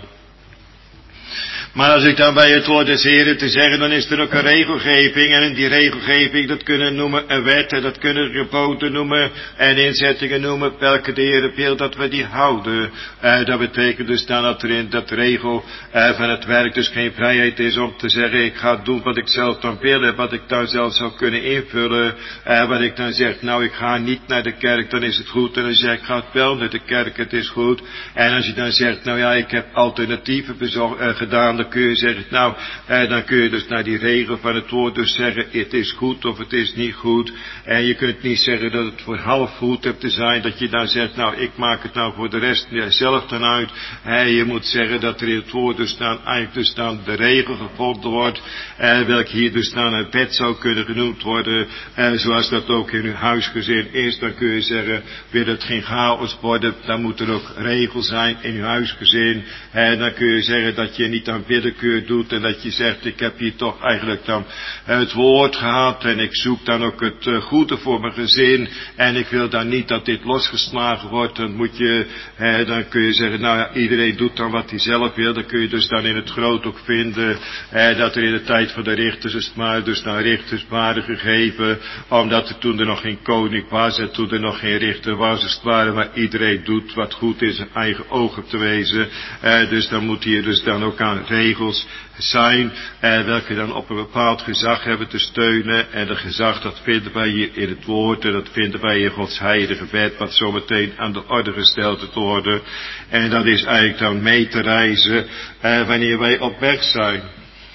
Maar als ik dan bij het woord des Heren te zeggen, dan is er ook een regelgeving. En in die regelgeving, dat kunnen we noemen een wet, en dat kunnen we geboden noemen en inzettingen noemen, welke de Heer wil dat we die houden. Dat betekent dus dan dat er in dat regel van het werk dus geen vrijheid is om te zeggen, ik ga doen wat ik zelf dan wil en wat ik dan zelf zou kunnen invullen. Wat ik dan zeg, nou ik ga niet naar de kerk, dan is het goed. En dan zeg ik, ga wel naar de kerk, het is goed. En als je dan zegt, nou ja, ik heb alternatieven gedaan, dan kun je zeggen, nou, dan kun je dus naar die regel van het woord dus zeggen, het is goed of het is niet goed. En je kunt niet zeggen dat het voor half goed hebt te zijn, dat je dan zegt, nou, ik maak het nou voor de rest zelf dan uit. Je moet zeggen dat er in het woord dus dan eigenlijk dus dan de regel gevonden wordt, welke hier dus dan een wet zou kunnen genoemd worden, zoals dat ook in uw huisgezin is. Dan kun je zeggen, wil het geen chaos worden, dan moet er ook regel zijn in uw huisgezin. Dan kun je zeggen dat je niet aan willekeur doet en dat je zegt, ik heb hier toch eigenlijk dan het woord gehad en ik zoek dan ook het goede voor mijn gezin en ik wil dan niet dat dit losgeslagen wordt. Dan moet je, dan kun je zeggen, nou ja, iedereen doet dan wat hij zelf wil. Dan kun je dus dan in het groot ook vinden dat er in de tijd van de richters is maar dus dan richters waren gegeven, omdat er toen er nog geen koning was en toen er nog geen richter was, is het ware, maar iedereen doet wat goed is in eigen ogen te wezen. Dus dan moet hier dus dan ook aan regels zijn, welke dan op een bepaald gezag hebben te steunen. En dat gezag, dat vinden wij hier in het woord en dat vinden wij in Gods heilige wet, wat zometeen aan de orde gesteld te worden. En dat is eigenlijk dan mee te reizen wanneer wij op weg zijn.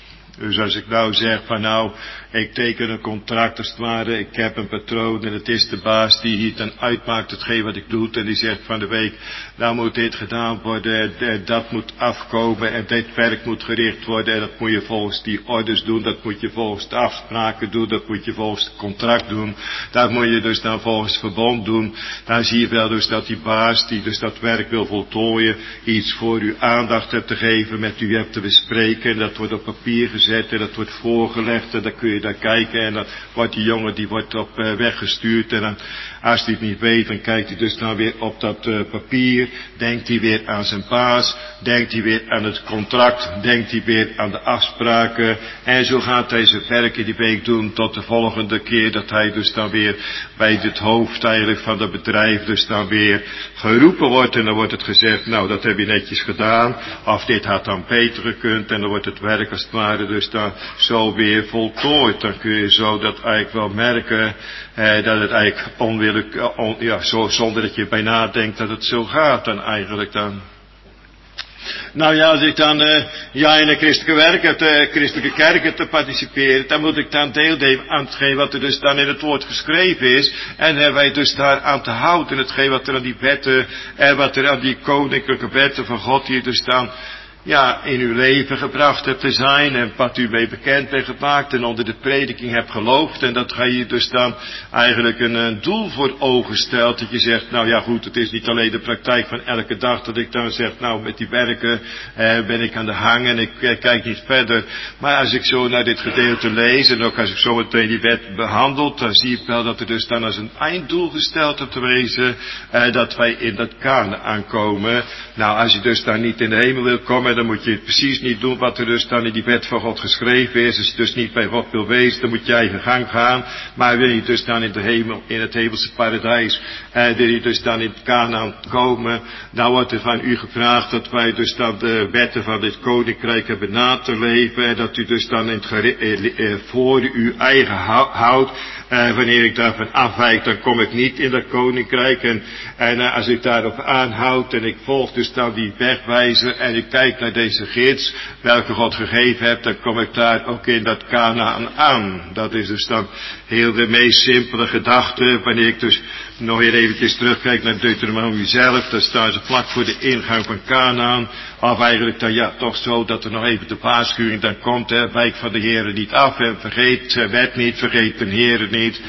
Dus als ik nou zeg van nou, ik teken een contract als het ware, ik heb een patroon en het is de baas die hier dan uitmaakt hetgeen wat ik doe en die zegt van de week, nou moet dit gedaan worden, dat moet afkomen en dit werk moet gericht worden en dat moet je volgens die orders doen, dat moet je volgens de afspraken doen, dat moet je volgens het contract doen, dat moet je dus dan volgens het verbond doen. Dan zie je wel dus dat die baas die dus dat werk wil voltooien, iets voor u aandacht hebt te geven, met u hebt te bespreken en dat wordt op papier gezet en dat wordt voorgelegd en dan kun je daar kijken en dan wordt die jongen die wordt op weg gestuurd en dan, als hij het niet weet, dan kijkt hij dus dan weer op dat papier, denkt hij weer aan zijn baas, denkt hij weer aan het contract, denkt hij weer aan de afspraken en zo gaat hij zijn werk in die week doen tot de volgende keer dat hij dus dan weer bij het hoofd eigenlijk van het bedrijf dus dan weer geroepen wordt en dan wordt het gezegd, nou dat heb je netjes gedaan of dit had dan beter gekund en dan wordt het werk als het ware dus dan zo weer voltooid. Dan kun je zo dat eigenlijk wel merken dat het eigenlijk zo zonder dat je bij nadenkt dat het zo gaat dan eigenlijk dan. Nou ja, als ik dan in de christelijke kerken te participeren, dan moet ik dan deelnemen aan hetgeen wat er dus dan in het woord geschreven is. En hebben wij dus daar aan te houden, hetgeen wat er aan die wetten en wat er aan die koninklijke wetten van God hier dus dan in uw leven gebracht hebt te zijn en wat u mee bekend bent gemaakt en onder de prediking hebt geloofd en dat je dus dan eigenlijk een doel voor ogen stelt dat je zegt, nou ja goed, het is niet alleen de praktijk van elke dag dat ik dan zeg, nou met die werken ben ik aan de hang en ik kijk niet verder, maar als ik zo naar dit gedeelte lees en ook als ik zo meteen die wet behandel, dan zie ik wel dat er dus dan als een einddoel gesteld hebt te wezen dat wij in dat Kanaan aankomen. Nou, als je dus daar niet in de hemel wil komen, dan moet je precies niet doen wat er dus dan in die wet van God geschreven is. Als je dus niet bij God wil wezen, dan moet je eigen gang gaan. Maar wil je dus dan in de hemel, in het hemelse paradijs, wil je dus dan in Kanaan komen, dan wordt er van u gevraagd dat wij dus dan de wetten van dit koninkrijk hebben na te leven. En dat u dus dan in het voor uw eigen houdt. Wanneer ik daarvan afwijk, dan kom ik niet in dat koninkrijk. En als ik daarop aanhoud en ik volg dus dan die wegwijzer en ik kijk naar deze gids, welke God gegeven hebt, dan kom ik daar ook in dat Kanaan aan. Dat is dus dan heel de meest simpele gedachte. Wanneer ik dus nog weer eventjes terugkijk naar Deuteronomie zelf, dan staan ze vlak voor de ingang van Kanaan. Of eigenlijk dan ja, toch zo dat er nog even de waarschuwing dan komt, wijk van de Heere niet af en vergeet zijn wet niet, vergeet de Heere niet.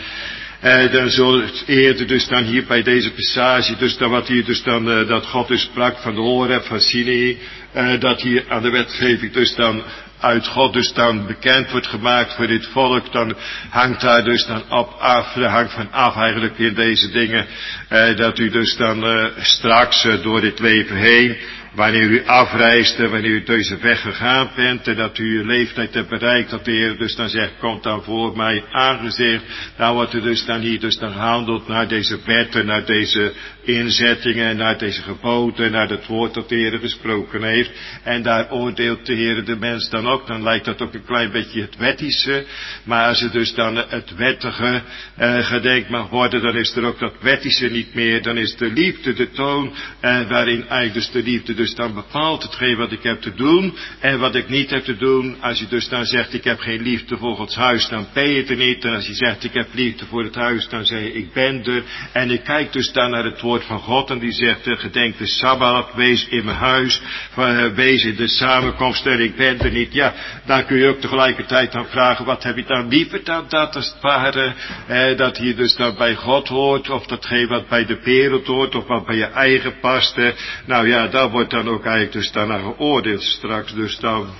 Dan zo eerder dus dan hier bij deze passage, dus dan wat hier dus dan, dat God dus sprak van de Horeb van Sinai, dat hier aan de wetgeving dus dan uit God dus dan bekend wordt gemaakt voor dit volk, dan hangt daar dus dan op af, er hangt van af eigenlijk in deze dingen, dat u dus dan straks door dit leven heen, wanneer u afreist en wanneer u deze weg gegaan bent en dat u uw leeftijd hebt bereikt, dat de Heer dus dan zegt, komt dan voor mij aangezicht, dan wordt er dus dan hier dus dan gehandeld naar deze wetten, naar deze inzettingen, naar deze geboden, naar het woord dat de Heer gesproken heeft. En daar oordeelt de Heer de mens dan ook. Dan lijkt dat ook een klein beetje het wettische. Maar als het dus dan het wettige gedenkt mag worden, dan is er ook dat wettische niet meer. Dan is de liefde de toon, waarin eigenlijk dus de liefde dus dan bepaalt hetgeen wat ik heb te doen en wat ik niet heb te doen. Als je dus dan zegt, ik heb geen liefde voor Gods huis, dan ben je er niet. En als je zegt, ik heb liefde voor het huis, dan zeg je, ik ben er. En ik kijk dus dan naar het woord van God en die zegt, gedenk de Sabbat, wees in mijn huis, wees in de samenkomst en ik ben er niet. Ja, dan kun je ook tegelijkertijd dan vragen, wat heb je dan liever dan dat als het ware, dat hier dus dan bij God hoort, of datgene wat bij de wereld hoort, of wat bij je eigen past. Nou ja, daar wordt dan ook eigenlijk dus dan naar geoordeeld straks dus dan.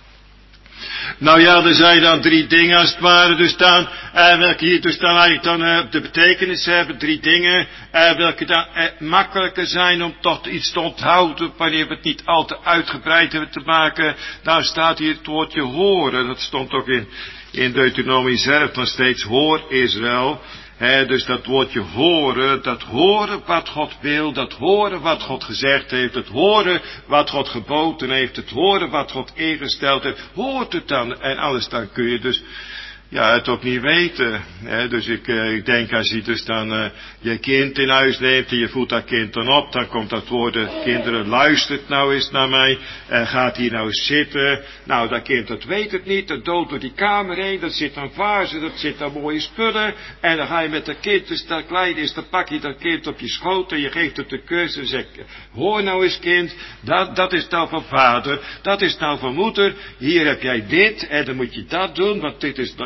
Nou ja, er zijn dan 3 dingen als het ware dus dan, welke hier dus dan eigenlijk dan de betekenis hebben, 3 dingen, welke dan makkelijker zijn om toch iets te onthouden, wanneer we het niet al te uitgebreid hebben te maken. Daar staat hier het woordje horen, dat stond ook in Deuteronomie zelf dan steeds, hoor Israël. Dus dat woordje horen, dat horen wat God wil, dat horen wat God gezegd heeft, het horen wat God geboden heeft, het horen wat God ingesteld heeft, hoort het dan. En anders dan kun je dus ja, het ook niet weten. Dus ik denk als je dus dan je kind in huis neemt en je voelt dat kind dan op, dan komt dat woord, kinderen luistert nou eens naar mij, gaat hier nou eens zitten. Nou, dat kind dat weet het niet, dat doodt door die kamer heen, dat zit aan vazen, dat zit aan mooie spullen. En dan ga je met dat kind, dus dat klein is, dan pak je dat kind op je schoot en je geeft het de kus en zegt, hoor nou eens kind, dat is nou van vader, dat is nou van moeder, hier heb jij dit en dan moet je dat doen, want dit is,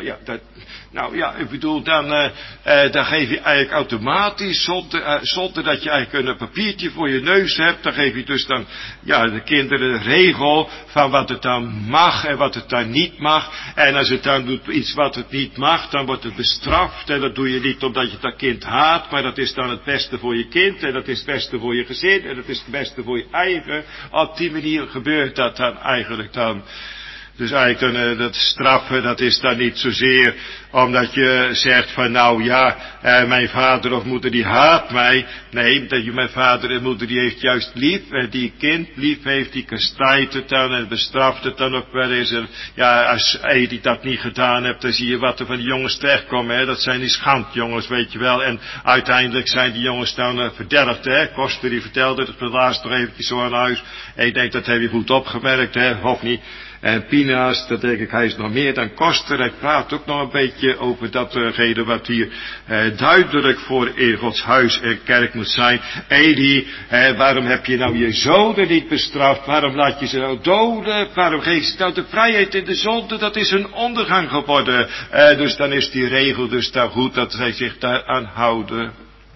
nou ja, ik bedoel, dan geef je eigenlijk automatisch, zonder dat je eigenlijk een papiertje voor je neus hebt, dan geef je dus dan, ja, de kinderen een regel van wat het dan mag en wat het dan niet mag. En als het dan doet iets wat het niet mag, dan wordt het bestraft. En dat doe je niet omdat je dat kind haat, maar dat is dan het beste voor je kind, en dat is het beste voor je gezin, en dat is het beste voor je eigen. Op die manier gebeurt dat dan eigenlijk dan. Dus eigenlijk dan, dat straffen, dat is dan niet zozeer omdat je zegt van nou ja, mijn vader of moeder die haat mij. Nee, dat je mijn vader en moeder die heeft juist lief. Die kind lief heeft, die kastaait het dan en bestraft het dan ook wel eens. En ja, als je dat niet gedaan hebt, dan zie je wat er van die jongens terechtkomt. Dat zijn die schandjongens, weet je wel. En uiteindelijk zijn die jongens dan verdelgd. Koster die vertelde het laatst nog eventjes zo aan huis. En ik denk dat heb je goed opgemerkt, of niet? En Pinaas, dat denk ik, hij is nog meer dan Koster. Hij praat ook nog een beetje over datgene wat hier duidelijk voor in Gods huis en kerk moet zijn. Eli, waarom heb je nou je zonen niet bestraft? Waarom laat je ze nou doden? Waarom geef je nou de vrijheid in de zonde? Dat is een ondergang geworden. Dus dan is die regel dus dan goed dat zij zich daaraan houden.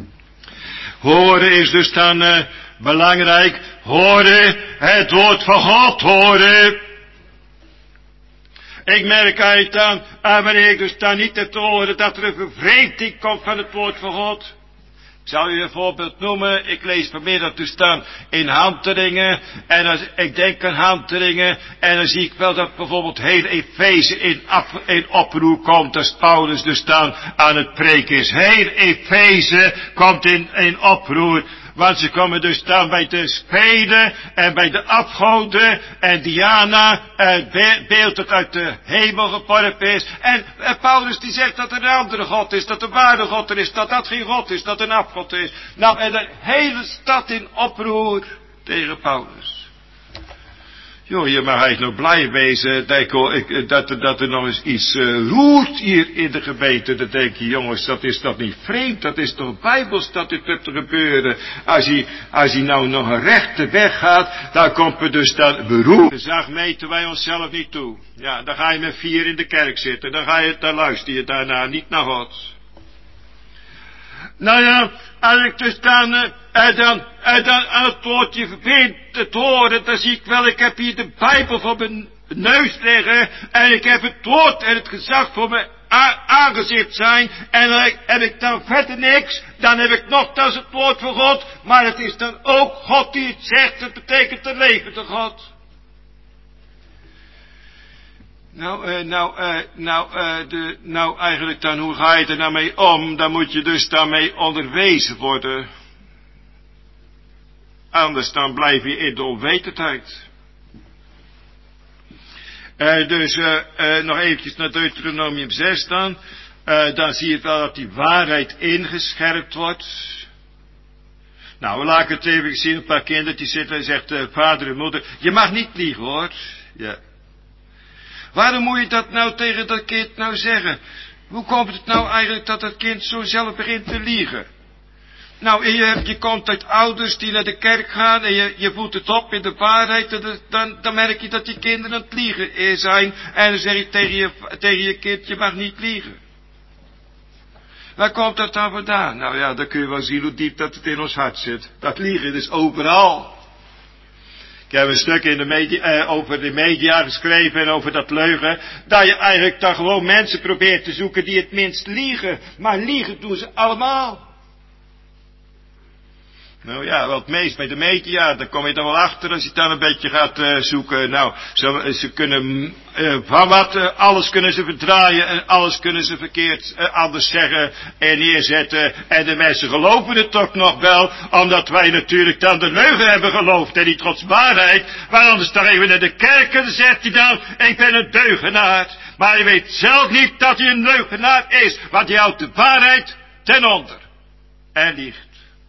Horen is dus dan belangrijk. Horen, het woord van God horen. Ik merk uit dan, wanneer ik dus dan niet heb te horen dat er een vervreemding komt van het woord van God. Zal u een voorbeeld noemen? Ik lees vanmiddag te staan in Handelingen. En als ik denk aan Handelingen. En dan zie ik wel dat bijvoorbeeld heel Efeze in oproer komt. Als Paulus dus staan aan het preken is. Heel Efeze komt in oproer. Want ze komen dus staan bij de spelen en bij de afgoden en Diana, het beeld dat uit de hemel geworpen is. En Paulus die zegt dat er een andere God is, dat de ware God er is, dat dat geen God is, dat een afgod is. Nou, en de hele stad in oproer tegen Paulus. Joh, je mag eigenlijk nog blij wezen dat er nog eens iets roert hier in de gemeente. Dan denk je, jongens, dat is toch niet vreemd? Dat is toch bijbels dat dit te gebeuren? Als hij nou nog een rechte weg gaat, dan komt er dus dat beroep. Zag meten wij onszelf niet toe. Ja, dan ga je met 4 in de kerk zitten. Dan luister je daarna niet naar God. Nou ja, als ik dus dan aan het woordje vind het horen, dan zie ik wel, ik heb hier de Bijbel voor mijn neus liggen, en ik heb het woord en het gezag voor mijn aangezicht zijn, en dan heb ik dan verder niks, dan heb ik nogthans het woord van God, maar het is dan ook God die het zegt, het betekent de levende God. Nou eigenlijk dan, hoe ga je er nou mee om? Dan moet je dus daarmee onderwezen worden. Anders dan blijf je in de onwetendheid. Nog eventjes naar Deuteronomium 6 dan. Dan zie je wel dat die waarheid ingescherpt wordt. Nou, we laten het even zien, een paar kinderen die zitten en zegt vader en moeder, je mag niet liegen hoor. Ja. Waarom moet je dat nou tegen dat kind nou zeggen? Hoe komt het nou eigenlijk dat dat kind zo zelf begint te liegen? Nou, je komt uit ouders die naar de kerk gaan en je voedt het op in de waarheid. Dan merk je dat die kinderen aan het liegen zijn. En dan zeg je tegen je kind, je mag niet liegen. Waar komt dat dan vandaan? Nou ja, dan kun je wel zien hoe diep dat het in ons hart zit. Dat liegen is overal. Ik heb een stuk in de media, over de media geschreven en over dat leugen. Dat je eigenlijk dan gewoon mensen probeert te zoeken die het minst liegen. Maar liegen doen ze allemaal. Nou ja, wat meest bij de media, daar kom je dan wel achter als je dan een beetje gaat zoeken. Nou, ze kunnen van wat, alles kunnen ze verdraaien en alles kunnen ze verkeerd anders zeggen en neerzetten. En de mensen geloven het toch nog wel, omdat wij natuurlijk dan de leugen hebben geloofd en niet Gods waarheid. Maar anders dan even naar de kerk en dan zegt hij dan, ik ben een leugenaar. Maar hij weet zelf niet dat hij een leugenaar is, want hij houdt de waarheid ten onder en liegt.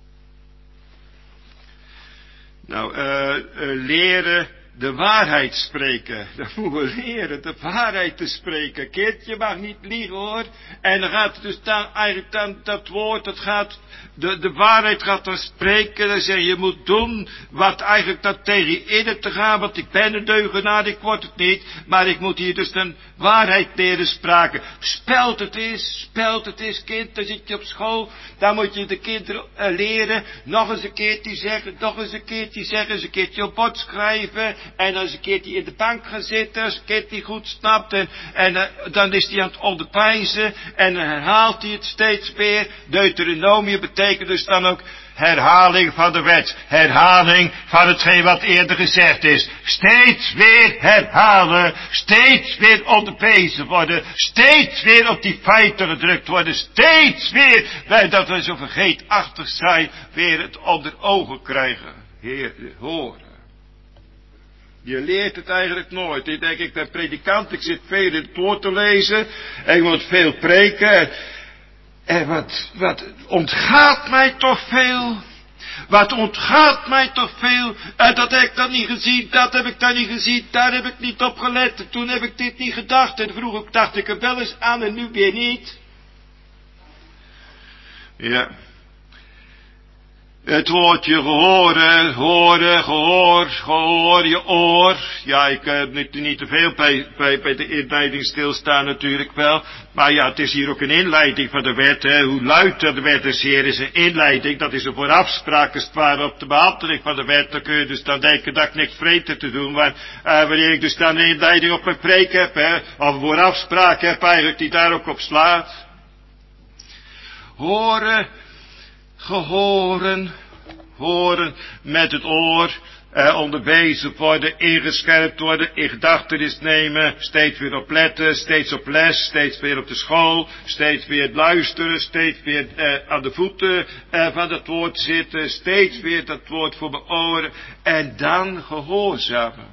Nou, leren de waarheid spreken. Dan moeten we leren de waarheid te spreken. Kind, je mag niet liegen hoor. En dan gaat het dus dan eigenlijk dan dat woord, dat gaat, de waarheid gaat dan spreken. Dan zeg je moet doen wat eigenlijk dat tegen je in te gaan. Want ik ben een leugenaar, ik word het niet. Maar ik moet hier dus dan waarheid leren spreken. Speld het is kind. Dan zit je op school. Dan moet je de kinderen leren. Nog eens een keertje zeggen, nog eens een keertje zeggen. Eens een keertje op bord schrijven. En als een keertje in de bank gaan zitten. Als een keertje goed snapt. En dan is hij aan het onderpijzen. En dan herhaalt hij het steeds weer. Deuteronomium betekent dus dan ook herhaling van de wet. Herhaling van hetgeen wat eerder gezegd is. Steeds weer herhalen. Steeds weer onderwezen worden. Steeds weer op die feiten gedrukt worden. Steeds weer, dat we zo vergeetachtig zijn, weer het onder ogen krijgen. Heer, horen. Je leert het eigenlijk nooit. Ik denk, ik ben predikant, ik zit veel in het woord te lezen. En ik moet veel preken. En wat ontgaat mij toch veel. Wat ontgaat mij toch veel. En dat heb ik dan niet gezien, dat heb ik dan niet gezien, daar heb ik niet op gelet. En toen heb ik dit niet gedacht. En vroeger dacht ik er wel eens aan en nu weer niet. Ja. Het woordje gehoor, je oor. Ja, ik heb niet te veel bij de inleiding stilstaan natuurlijk wel. Maar ja, het is hier ook een inleiding van de wet. Hè. Hoe luidt de wet is hier is een inleiding. Dat is een voorafspraak als het ware op de behandeling van de wet. Dan kun je dus dan denken dat ik niks vreemd te doen. Maar wanneer ik dus dan een inleiding op mijn preek heb, hè, of een voorafspraak heb eigenlijk die daar ook op slaat. Horen. gehoren, horen met het oor, onderwezen worden, ingescherpt worden, in gedachtenis nemen, steeds weer op letten, steeds op les, steeds weer op de school, steeds weer luisteren, steeds weer aan de voeten van het woord zitten, steeds weer dat woord voor mijn oren en dan gehoorzamen.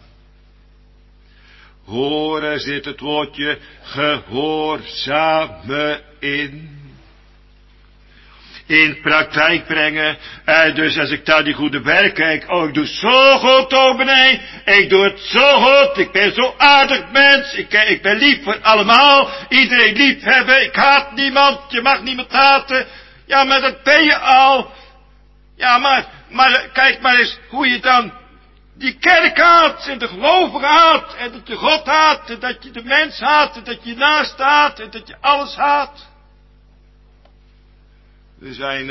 Horen zit het woordje gehoorzamen in. In praktijk brengen. Dus als ik daar die goede werk kijk. Oh, ik doe zo goed, dominee. Ik doe het zo goed. Ik ben zo aardig mens. Ik ben lief voor allemaal. Iedereen lief hebben. Ik haat niemand. Je mag niemand haten. Ja, maar dat ben je al. Ja, maar kijk maar eens hoe je dan die kerk haat. En de gelovigen haat. En dat je God haat. En dat je de mens haat. En dat je naast haat. En dat je alles haat. We zijn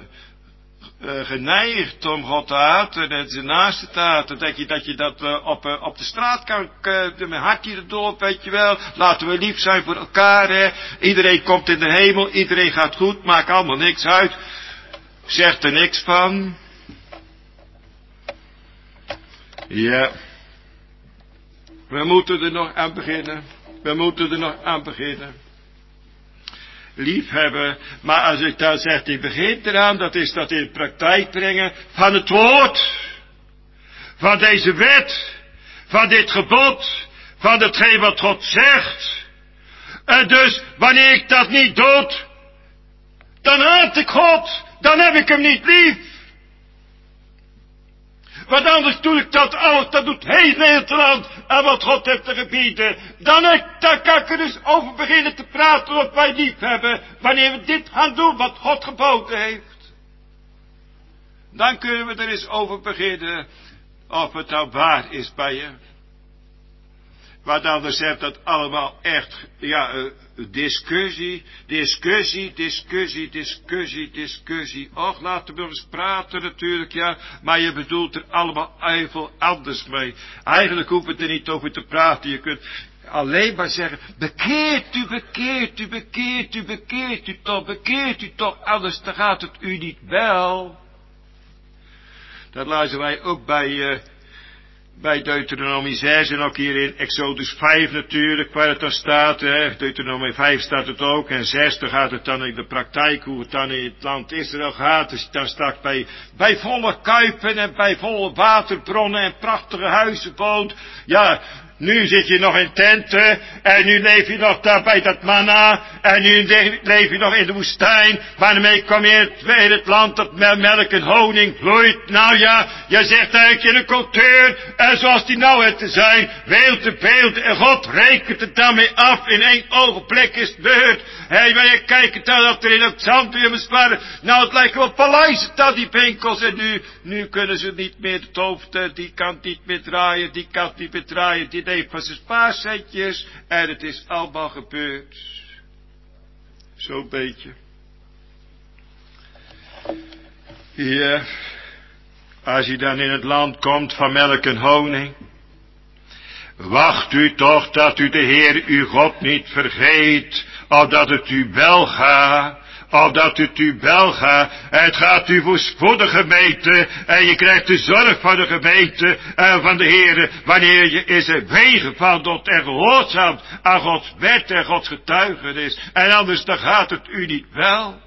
geneigd om God te haten en zijn naaste te haten. Dat je dat op de straat kan, met hartje erdoor, weet je wel. Laten we lief zijn voor elkaar, hè. Iedereen komt in de hemel, iedereen gaat goed, maakt allemaal niks uit. Zegt er niks van. Ja. We moeten er nog aan beginnen. Liefhebben, maar als ik dan zeg, ik begin eraan, dat is dat in de praktijk brengen van het woord, van deze wet, van dit gebod, van hetgeen wat God zegt. En dus, wanneer ik dat niet doe, dan haat ik God, dan heb ik hem niet lief. Want anders doe ik dat alles, dat doet heel Nederland en wat God heeft te gebieden. Dan kan ik er dus over beginnen te praten wat wij lief hebben. Wanneer we dit gaan doen wat God geboden heeft. Dan kunnen we er eens over beginnen of het nou waar is bij je. Want anders heeft dat allemaal echt, discussie. Och, laten we eens praten natuurlijk, ja. Maar je bedoelt er allemaal heel anders mee. Eigenlijk hoeft het er niet over te praten. Je kunt alleen maar zeggen, bekeert u toch, anders dan gaat het u niet wel. Dat luisteren wij ook bij Deuteronomie 6 en ook hier in Exodus 5 natuurlijk, waar het dan staat. Deuteronomie 5 staat het ook. En 6, dan gaat het dan in de praktijk, hoe het dan in het land Israël gaat. Dus dan straks bij volle kuipen en bij volle waterbronnen en prachtige huizen woont. Ja, nu zit je nog in tenten en nu leef je nog daar bij dat manna en nu leef je nog in de woestijn. Waarmee kom je in het land dat melk en honing vloeit. Nou ja, je zegt eigenlijk in een cultuur en zoals die nou het te zijn, wereld te beeld en God rekent het daarmee af. In 1 ogenblik is het beurt. Wanneer kijkt dan dat er in het zandwiermers waren. Nou, het lijken wel paleizen dan die winkels en nu kunnen ze niet meer het hoofd, die kan niet meer draaien, die kan niet meer draaien, die neemt van zijn spaarcentjes en het is allemaal gebeurd. Zo'n beetje. Ja, als je dan in het land komt van melk en honing, wacht u toch dat u de Heer uw God niet vergeet, opdat het u wel gaat. Het gaat u voorspoedig gemeente. En je krijgt de zorg van de gemeente en van de Heer. Wanneer je in zijn wegen wandelt en gehoorzaamt aan Gods wet en Gods getuigenis. En anders dan gaat het u niet wel.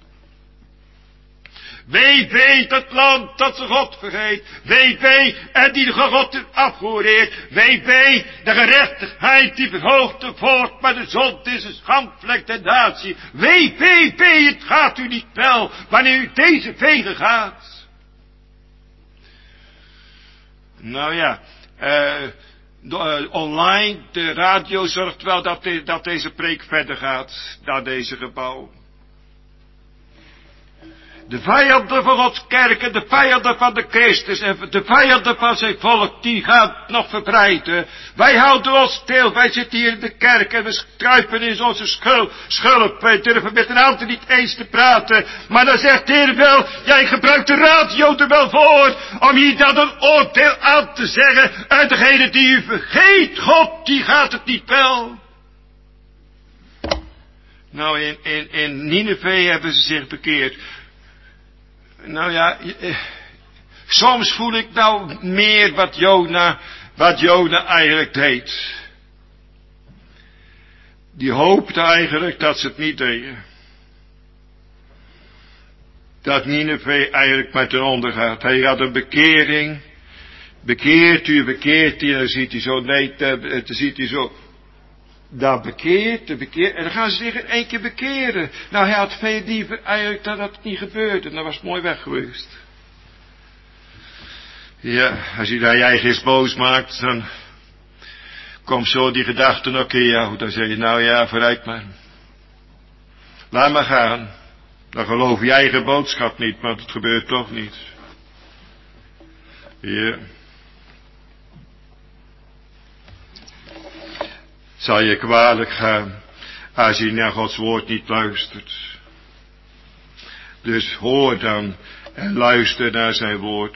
Wee dat land dat zijn God vergeet. Wee en die de God afgehoord. Wee de gerechtigheid die verhoogd wordt, maar de zond is een schandvlek der natie. Wee, het gaat u niet wel, wanneer u deze wegen gaat. Nou ja, online, de radio zorgt wel dat deze preek verder gaat naar deze gebouw. De vijanden van Gods kerk en de vijanden van de Christus en de vijanden van zijn volk, die gaan nog verbreiden. Wij houden ons stil, wij zitten hier in de kerk en we kruipen in onze schulp. Wij durven met een ander niet eens te praten. Maar dan zegt de Heer wel, jij gebruikt de radio er wel voor, om hier dan een oordeel aan te zeggen. En degene die u vergeet, God, die gaat het niet wel. Nou, in Nineve hebben ze zich bekeerd. Nou ja, soms voel ik nou meer wat Jona eigenlijk deed. Die hoopte eigenlijk dat ze het niet deden. Dat Nineve eigenlijk met hen ondergaat. Hij had een bekering. Bekeert u. En dan ziet hij zo, dan ziet hij zo. Dat bekeert. En dan gaan ze zich in één keer bekeren. Nou, hij had veel liever eigenlijk dat het niet gebeurde. En dan was het mooi weg geweest. Ja, als je daar je eigen eens boos maakt, dan komt zo die gedachte nog een keer jou. Dan zeg je, nou ja, vooruit maar. Laat maar gaan. Dan geloof je eigen boodschap niet, want het gebeurt toch niet. Ja. Zal je kwalijk gaan als je naar Gods woord niet luistert. Dus hoor dan en luister naar zijn woord.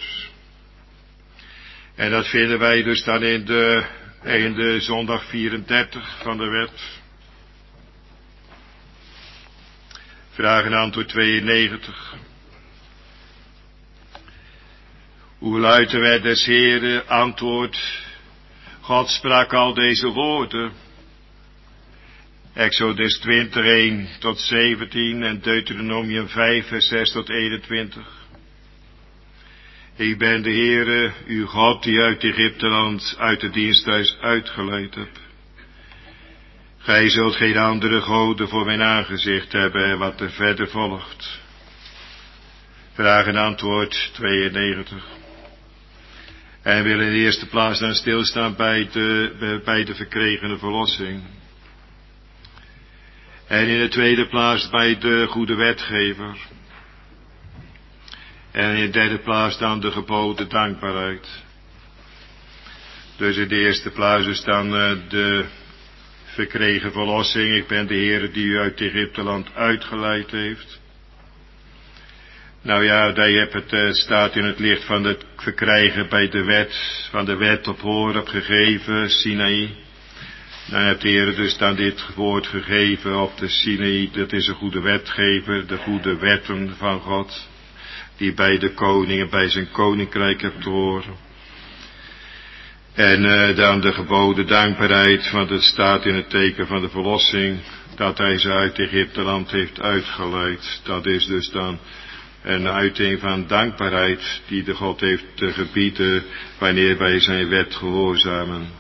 En dat vinden wij dus dan in de zondag 34 van de wet. Vraag en antwoord 92. Hoe luidt de wet des Heren? Antwoord. God sprak al deze woorden. Exodus 20, 1 tot 17 en Deuteronomium 5, vers 6 tot 21. Ik ben de Heere, uw God, die uit Egypteland, uit het diensthuis uitgeleid heb. Gij zult geen andere goden voor mijn aangezicht hebben en wat er verder volgt. Vraag en antwoord 92. En wil in de eerste plaats dan stilstaan bij de verkregene verlossing. En in de tweede plaats bij de goede wetgever. En in de derde plaats dan de geboden dankbaarheid. Dus in de eerste plaats is dan de verkregen verlossing. Ik ben de Heer die u uit Egypteland uitgeleid heeft. Nou ja, het staat in het licht van het verkrijgen bij de wet, van de wet op Horeb gegeven, Sinaï. Dan heeft de Heer dus dan dit woord gegeven op de Sinaï, dat is een goede wetgever, de goede wetten van God, die bij de koningen, bij zijn koninkrijk hebt te horen. En dan de geboden dankbaarheid, want het staat in het teken van de verlossing, dat hij ze uit Egypteland heeft uitgeleid. Dat is dus dan een uiting van dankbaarheid die de God heeft te gebieden wanneer wij zijn wet gehoorzamen.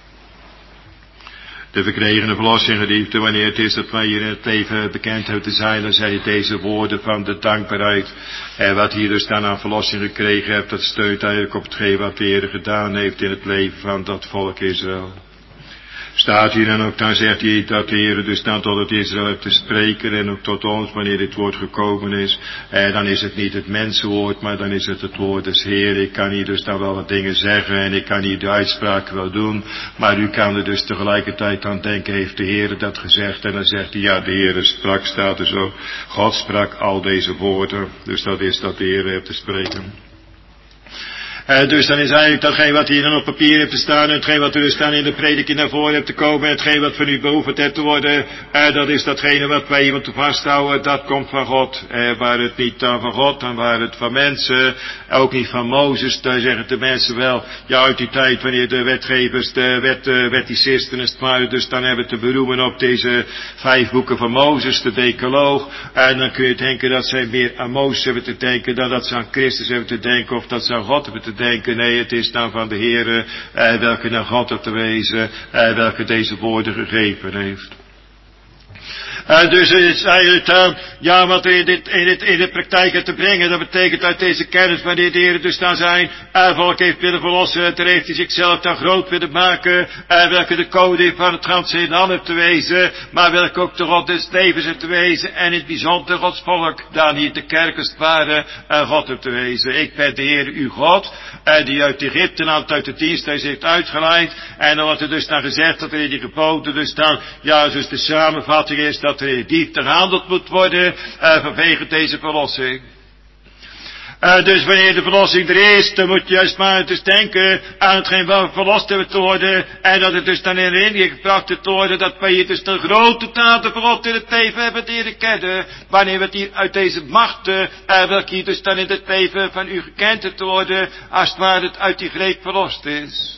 De verkregene verlossing, geliefde, wanneer het is dat wij hier in het leven bekend hebben te zijn, dan zijn het deze woorden van de dankbaarheid. En wat hier dus dan aan verlossing gekregen hebt, dat steunt eigenlijk op hetgeen wat de Heer gedaan heeft in het leven van dat volk Israël. Staat hier dan ook, dan zegt hij dat de Heer dus dan tot het Israël heeft te spreken en ook tot ons wanneer dit woord gekomen is. En dan is het niet het mensenwoord, maar dan is het woord des Heer. Ik kan hier dus dan wel wat dingen zeggen en ik kan hier de uitspraken wel doen. Maar u kan er dus tegelijkertijd aan denken, heeft de Heer dat gezegd? En dan zegt hij, ja, de Heer sprak, staat er zo. God sprak al deze woorden. Dus dat is dat de Heer heeft te spreken. Dus dan is eigenlijk datgene wat hier dan op papier heeft te staan, en hetgeen wat er dus dan in de prediking naar voren hebt te komen, en hetgeen wat van u behoefd heeft te worden, dat is datgene wat wij hier moeten vasthouden, dat komt van God. Waar het niet dan van God, dan waar het van mensen, ook niet van Mozes, daar zeggen de mensen wel, ja, uit die tijd wanneer de wetgevers, de wetticisten het waren, dus dan hebben we te beroemen op deze 5 boeken van Mozes, de Decaloog, en dan kun je denken dat zij meer aan Mozes hebben te denken, dan dat ze aan Christus hebben te denken, of dat ze aan God hebben te denken. Nee, het is dan van de Heere, welke naar God op te wezen, welke deze woorden gegeven heeft. Dus het is eigenlijk dan, ja, wat in de praktijk te brengen, dat betekent uit deze kennis, wanneer de Heer dus dan zijn volk heeft willen verlossen, daar heeft hij zichzelf dan groot willen maken, welke de koning van het ganse in hand heeft te wezen, maar welke ook de God des levens heeft te wezen, en in het bijzonder Gods volk, dan hier de kerk als het ware, God heeft te wezen. Ik ben de Heer uw God, die uit Egypteland, uit het diensthuis heeft uitgeleid, en dan wordt er dus dan gezegd dat er in die geboden dus dan, ja, dus de samenvatting is, dat er diep gehandeld moet worden vanwege deze verlossing. Dus wanneer de verlossing er is, dan moet je juist maar dus denken aan hetgeen waar we verlost hebben te worden. En dat het dus dan in herinnering gebracht te worden dat wij hier dus de grote daden voor God in het leven hebben leren kennen. Wanneer we hier uit deze machten, welke hier dus dan in het leven van u gekend te worden, als het ware het uit die greep verlost is.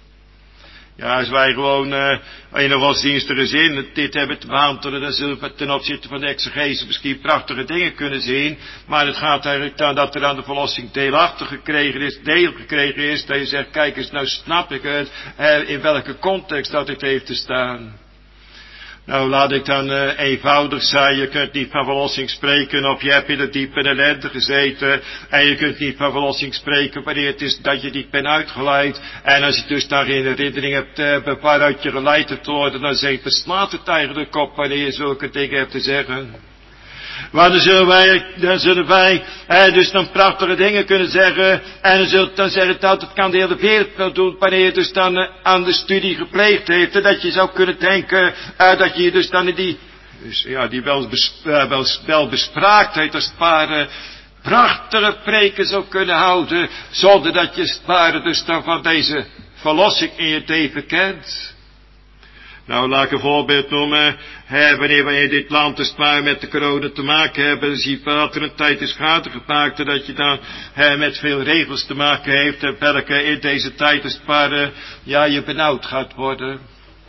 Ja, als wij gewoon in een godsdienstige zin dit hebben te behandelen, dan zullen we ten opzichte van de exegese misschien prachtige dingen kunnen zien. Maar het gaat eigenlijk dan dat er aan de verlossing deel gekregen is, dat je zegt, kijk eens, nou snap ik het, in welke context dat dit heeft te staan. Nou, laat ik dan eenvoudig zijn, je kunt niet van verlossing spreken of je hebt in de diepe ellende gezeten. En je kunt niet van verlossing spreken wanneer het is dat je niet bent uitgeleid. En als je dus daar geen herinnering hebt waaruit je geleid hebt te worden, dan zeg je, beslaat het eigenlijk op wanneer je zulke dingen hebt te zeggen. Maar dan zullen wij dus dan prachtige dingen kunnen zeggen. En dan zult dan zeggen dat het kan de hele wereld wel doen wanneer je dus dan aan de studie gepleegd heeft. En dat je zou kunnen denken dat je dus dan in die, dus, ja, die wel bespraaktheid als het ware prachtige preken zou kunnen houden. Zonder dat je als het ware dus dan van deze verlossing in je leven kent. Nou, laat ik een voorbeeld noemen. Wanneer wij in dit land dus maar met de corona te maken hebben, dan zie je dat er een tijd is gaande gemaakt en dat je dan met veel regels te maken heeft, welke in deze tijd als het ware, ja, je benauwd gaat worden.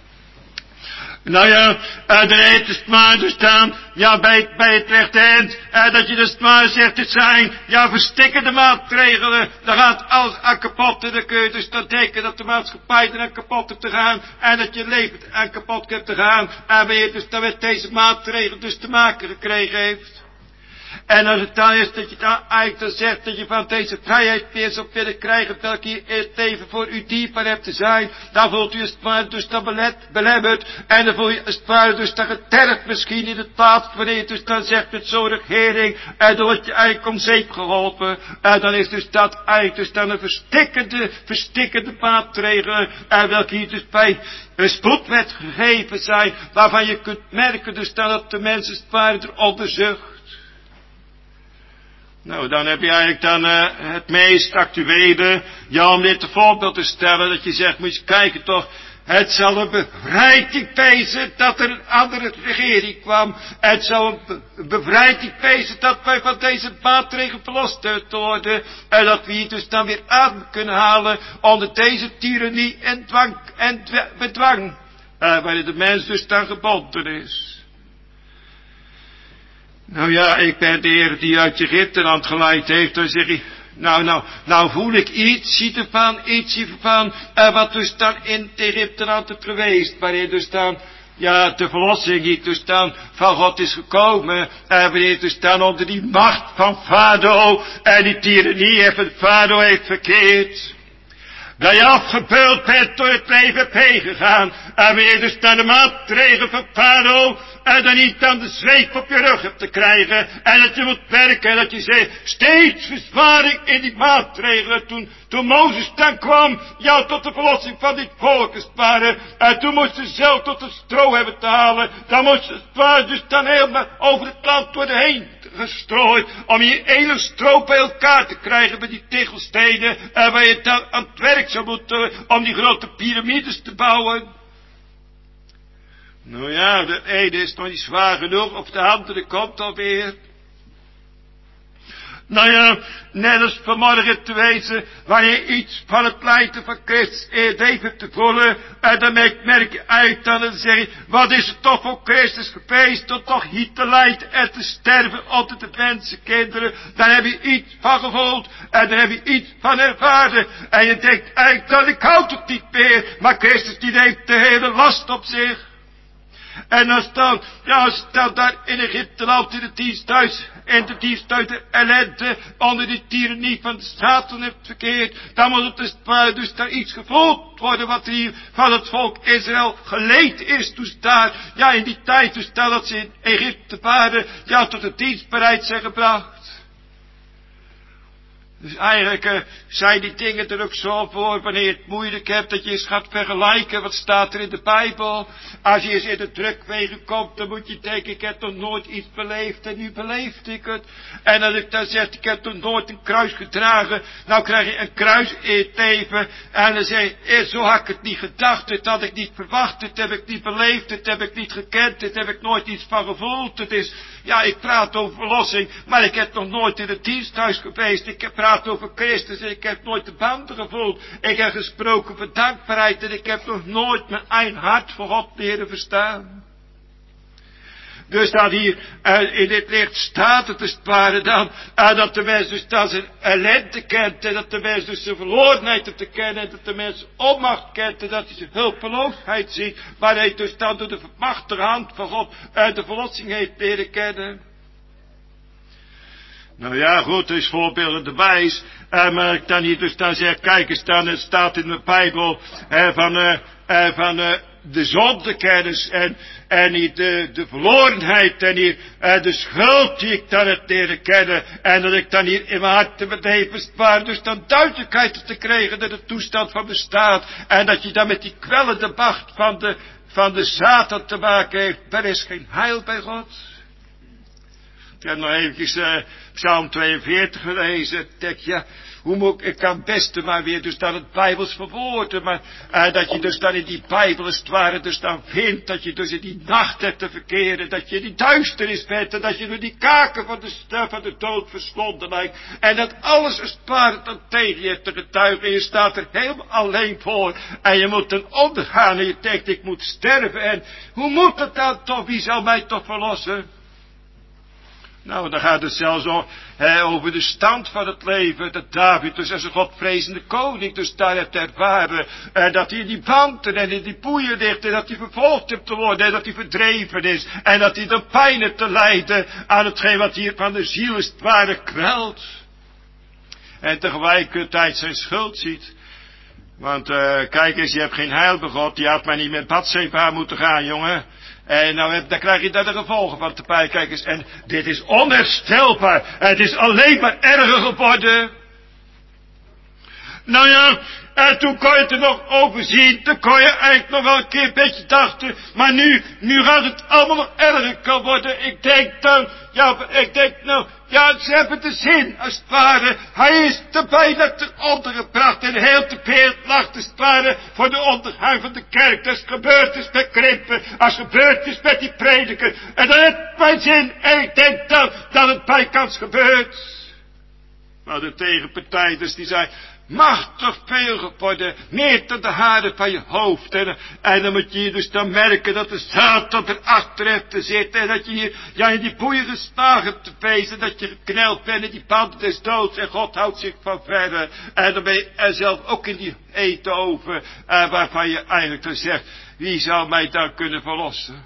Nou ja, er heeft dus maar dus dan, ja, bij het rechte eind, dat je dus maar zegt, het zijn, ja, verstikkende maatregelen, daar gaat alles aan kapot, en dan kun je dus dan denken dat de maatschappij er aan kapot hebt te gaan, en dat je leven aan kapot hebt te gaan, en wanneer je dus dan met deze maatregelen dus te maken gekregen heeft. En als het dan is dat je dan eigenlijk dan zegt dat je van deze vrijheid weer zou willen krijgen, welke je in het leven voor u dierbaar hebt te zijn, dan voelt u als het ware dus dan belemmerd, en dan voel je als het ware dus dan getergd misschien in het plaats, wanneer je dus dan zegt met zo'n regering, en dan word je eigenlijk om zeep geholpen, en dan is dus dat eigenlijk dus dan een verstikkende maatregelen, welke hier dus bij een spoedwet gegeven zijn, waarvan je kunt merken dus dan dat de mensen als het ware eronder zucht. Nou, dan heb je eigenlijk dan het meest actuele, ja, om dit voorbeeld te stellen, dat je zegt, moet je kijken toch, het zal een bevrijding wezen dat er een andere regering kwam. Het zal een bevrijding wezen dat wij van deze maatregel verlost te worden. En dat we hier dus dan weer adem kunnen halen onder deze tirannie en bedwang. Waarin de mens dus dan gebonden is. Nou ja, ik ben de Heer die uit Egypteland geleid heeft, dan zeg ik, nou voel ik iets hiervan, wat dus dan in Egypteland is geweest, waarin dus dan, ja, de verlossing die dus dan van God is gekomen, wanneer dus dan onder die macht van Farao en die tirannie van Farao heeft verkeerd. Dat je afgebeuld bent door het leven heen gegaan. En wanneer dus dan de maatregelen van Farao. En dan niet dan de zweep op je rug hebt te krijgen. En dat je moet werken. En dat je zegt. Steeds verzwaring in die maatregelen. Toen Mozes dan kwam. Ja, tot de verlossing van dit volk als het ware. En toen moest ze zelf tot het stro hebben te halen. Dan moest ze het ware dus dan helemaal over het land worden heen gestrooid, om je hele stroop bij elkaar te krijgen met die tegelstenen, en waar je dan aan het werk zou moeten om die grote piramides te bouwen. Nou ja, de ene is nog niet zwaar genoeg, of de andere komt alweer. Nou ja, net als vanmorgen te wezen, wanneer iets van het lijden van Christus in je leven te voelen, en dan merk je uit dan en zeg je, wat is het toch voor Christus geweest, tot toch hier te lijden en te sterven onder de mensenkinderen, dan heb je iets van gevoeld, en dan heb je iets van ervaren, en je denkt eigenlijk dat ik houd het niet meer, maar Christus die neemt de hele last op zich. En als dan daar in Egypteland in de dienst uit de ellende, onder die tirannie van de Satan heeft verkeerd, dan moet het dus daar iets gevoeld worden wat er hier van het volk Israël geleed is, dus daar, ja, in die tijd, dus daar dat ze in Egypte waren, ja, tot de dienst bereid zijn gebracht. Dus eigenlijk zijn die dingen er ook zo voor, wanneer je het moeilijk hebt, dat je eens gaat vergelijken, wat staat er in de Bijbel. Als je eens in de drukwegen komt, dan moet je denken, ik heb nog nooit iets beleefd en nu beleefde ik het. En als ik dan zeg, ik heb nog nooit een kruis gedragen, nou krijg je een kruis in het leven. En dan zeg je, zo had ik het niet gedacht, dit had ik niet verwacht, dit heb ik niet beleefd, dit heb ik niet gekend, dit heb ik nooit iets van gevoeld. Het is, ja, ik praat over verlossing, maar ik heb nog nooit in het diensthuis geweest. Ik heb praat over Christus en ik heb nooit de banden gevoeld. Ik heb gesproken van dankbaarheid en ik heb nog nooit mijn eigen hart voor God leren verstaan. Dus dat hier in dit licht staat het als het ware dan, dat de mens dus dan zijn ellende kent en dat de mens dus zijn verlorenheid te kennen en dat de mens onmacht kent en dat hij zijn hulpeloosheid ziet, maar hij dus dan door de machtige hand van God de verlossing heeft leren kennen. Nou ja, goed, er is voorbeelden erbij is, maar ik dan hier dus dan zeg, kijk eens dan, het staat in de Bijbel van de zondekennis en niet de verlorenheid en hier de schuld die ik dan heb leren kennen en dat ik dan hier in mijn hart te beleven waar dus dan duidelijkheid te krijgen dat de toestand van bestaat en dat je dan met die kwellende macht van de Satan te maken heeft. Er is geen heil bij God. Ik heb nog eventjes Psalm 42 gelezen. Ik denk, ja, hoe moet ik kan het beste maar weer dus dan het Bijbels verwoorden. Maar dat je dus dan in die Bijbel als het ware dus dan vindt. Dat je dus in die nacht hebt te verkeren. Dat je in die duisternis bent. En dat je door die kaken van de dood verslonden lijkt. En dat alles als het ware dan tegen je hebt te getuigen. En je staat er helemaal alleen voor. En je moet dan ondergaan. En je denkt, ik moet sterven. En hoe moet het dan toch? Wie zal mij toch verlossen? Nou, dan gaat het zelfs over de stand van het leven. Dat David dus als een godvrezende koning dus daar heeft ervaren. Dat hij in die banden en in die boeien ligt. En dat hij vervolgd heeft te worden. En dat hij verdreven is. En dat hij dan pijn heeft te lijden aan hetgeen wat hier van de ziel is het ware kwelt. En tegelijkertijd zijn schuld ziet. Want kijk eens, je hebt geen heil bij God. Je had maar niet met Batseba moeten gaan, jongen. En nou, dan krijg je daar de gevolgen van te bij. Kijk eens, en dit is onherstelbaar. Het is alleen maar erger geworden. Nou ja, en toen kon je het er nog over zien. Toen kon je eigenlijk nog wel een keer een beetje dachten. Maar nu gaat het allemaal nog erger kan worden. Ik denk dan, ja, ze hebben de zin, als het ware. Hij is te bijna ten ondergebracht en heel te wereld lacht, als het ware, voor de ondergang van de kerk. Dat is gebeurd is met Krimpen, als gebeurd is met die prediker. En dan heeft mijn zin, en ik denk dan, dat het bijkans gebeurt. Maar de tegenpartij, dus die zei, mag toch veel geworden, meer dan de haren van je hoofd. En dan moet je hier dus dan merken dat de Satan erachter heeft te zitten. En dat je hier, ja, in die boeien geslagen hebt te wezen. Dat je gekneld bent in die banden des doods. En God houdt zich van verder. En dan ben je er zelf ook in die eten over. Waarvan je eigenlijk dan zegt, wie zou mij dan kunnen verlossen?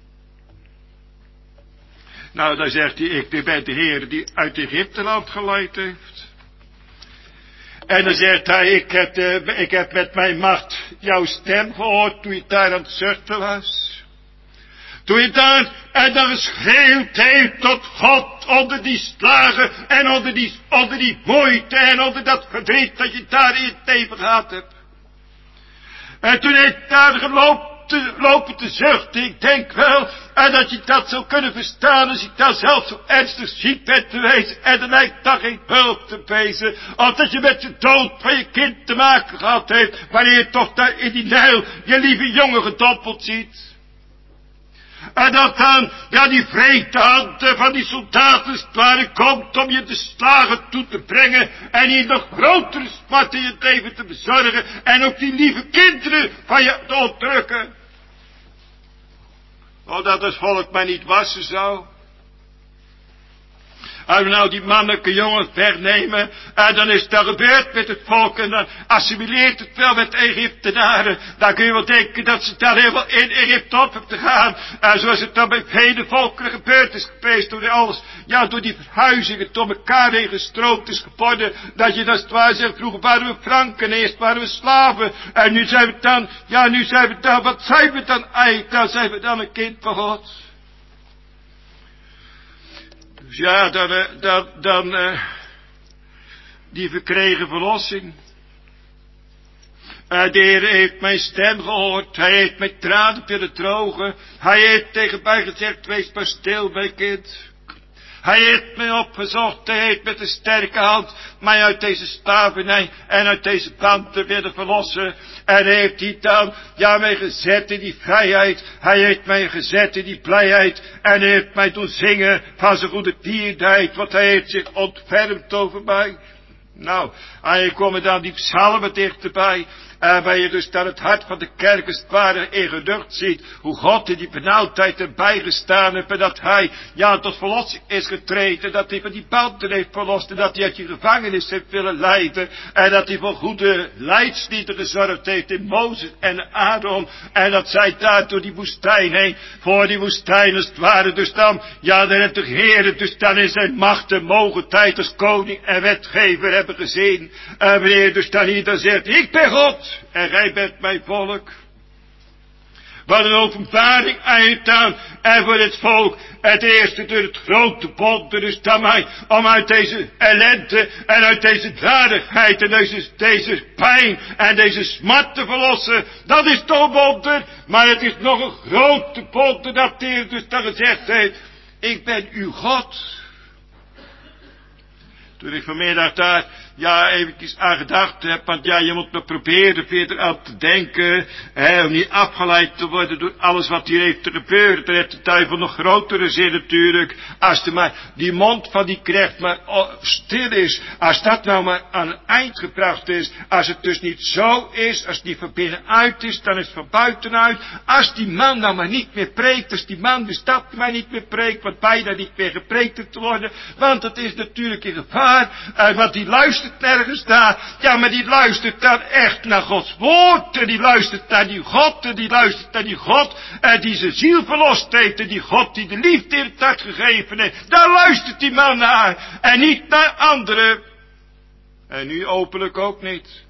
Nou, dan zegt hij, ik ben de Heer die uit Egypteland geleid heeft. En dan zegt hij, ik heb met mijn macht jouw stem gehoord toen je daar aan het zuchten was. Toen je daar en dan geschreeuwd heeft tot God onder die slagen en onder die moeite en onder dat verdriet dat je daar in het leven gehad hebt. En toen heeft daar lopen te zuchten. Ik denk wel dat je dat zou kunnen verstaan als je daar zelf zo ernstig ziek bent geweest en er lijkt daar geen hulp te wezen. Of dat je met de dood van je kind te maken gehad heeft, wanneer je toch daar in die Nijl je lieve jongen gedompeld ziet. En dat dan, ja, die vrede hand van die soldaten waar komt om je de slagen toe te brengen en je nog grotere smart in je leven te bezorgen en ook die lieve kinderen van je te ontrukken. Oh, dat het volk mij niet wassen zou. Als we nou die mannelijke jongens wegnemen, en dan is het dan gebeurd met het volk, en dan assimileert het wel met de Egyptenaren. Dan kun je wel denken dat ze daar helemaal in Egypte op hebben te gaan. En zoals het dan bij vele volkeren gebeurd is geweest, door alles, ja, door die verhuizingen door elkaar heen gestroomd is geworden, dat je dan het waar zegt, vroeger waren we Franken, eerst waren we slaven, en nu zijn we dan, ja, nu zijn we dan, wat zijn we dan eigenlijk? Dan zijn we dan een kind van God. Dus ja, die verkregen verlossing. De Heer heeft mijn stem gehoord. Hij heeft mijn tranen willen drogen. Hij heeft tegen mij gezegd, wees maar stil, mijn kind. Hij heeft mij opgezocht. Hij heeft met een sterke hand mij uit deze slavernij en uit deze band te willen verlossen. En hij heeft die dan, mij gezet in die vrijheid. Hij heeft mij gezet in die blijheid. En hij heeft mij doen zingen van zijn goede tierenheid. Want hij heeft zich ontfermd over mij. Nou, en je komt dan die psalmen dichterbij. Waar je dus dan het hart van de kerk als het ware in geducht ziet. Hoe God in die benauwdheid erbij gestaan heeft. En dat hij, tot verlossing is getreden. Dat hij van die banden heeft verlost. En dat hij uit die gevangenis heeft willen leiden. En dat hij voor goede leidslieden gezorgd heeft in Mozes en Aaron. En dat zij daar door die woestijn heen. Voor die woestijn als het ware. Dus dan, de Heer dus dan in zijn macht en mogendheid als koning en wetgever hebben gezien. En wanneer dus dan hier dan zegt, ik ben God. En gij bent mijn volk. Wat een openbaring aan. En voor het volk. Het eerste door het grote bond. Dus dan mij. Om uit deze ellende. En uit deze dadigheid. En deze pijn. En deze smart te verlossen. Dat is toch wonder. Maar het is nog een grote bond. Dat de Heer dus dan gezegd heeft. Ik ben uw God. Toen ik vanmiddag daar, eventjes aan gedacht heb, want je moet maar proberen verder aan te denken, om niet afgeleid te worden door alles wat hier heeft te gebeuren. Dan heeft de duivel nog grotere zin natuurlijk, als maar die mond van die knecht maar stil is, als dat nou maar aan een eind gebracht is, als het dus niet zo is, als het niet van binnenuit is, dan is het van buitenuit, als die man nou maar niet meer preekt, als die man de stad maar niet meer preekt, want bijna niet meer gepreekt te worden, want het is natuurlijk in gevaar. Want die luistert nergens naar. Maar die luistert dan echt naar Gods woord. En die luistert naar die God. En die luistert naar die God. Die zijn ziel verlost heeft. En die God die de liefde in het hart gegeven heeft. Daar luistert die man naar. En niet naar anderen. En nu openlijk ook niet.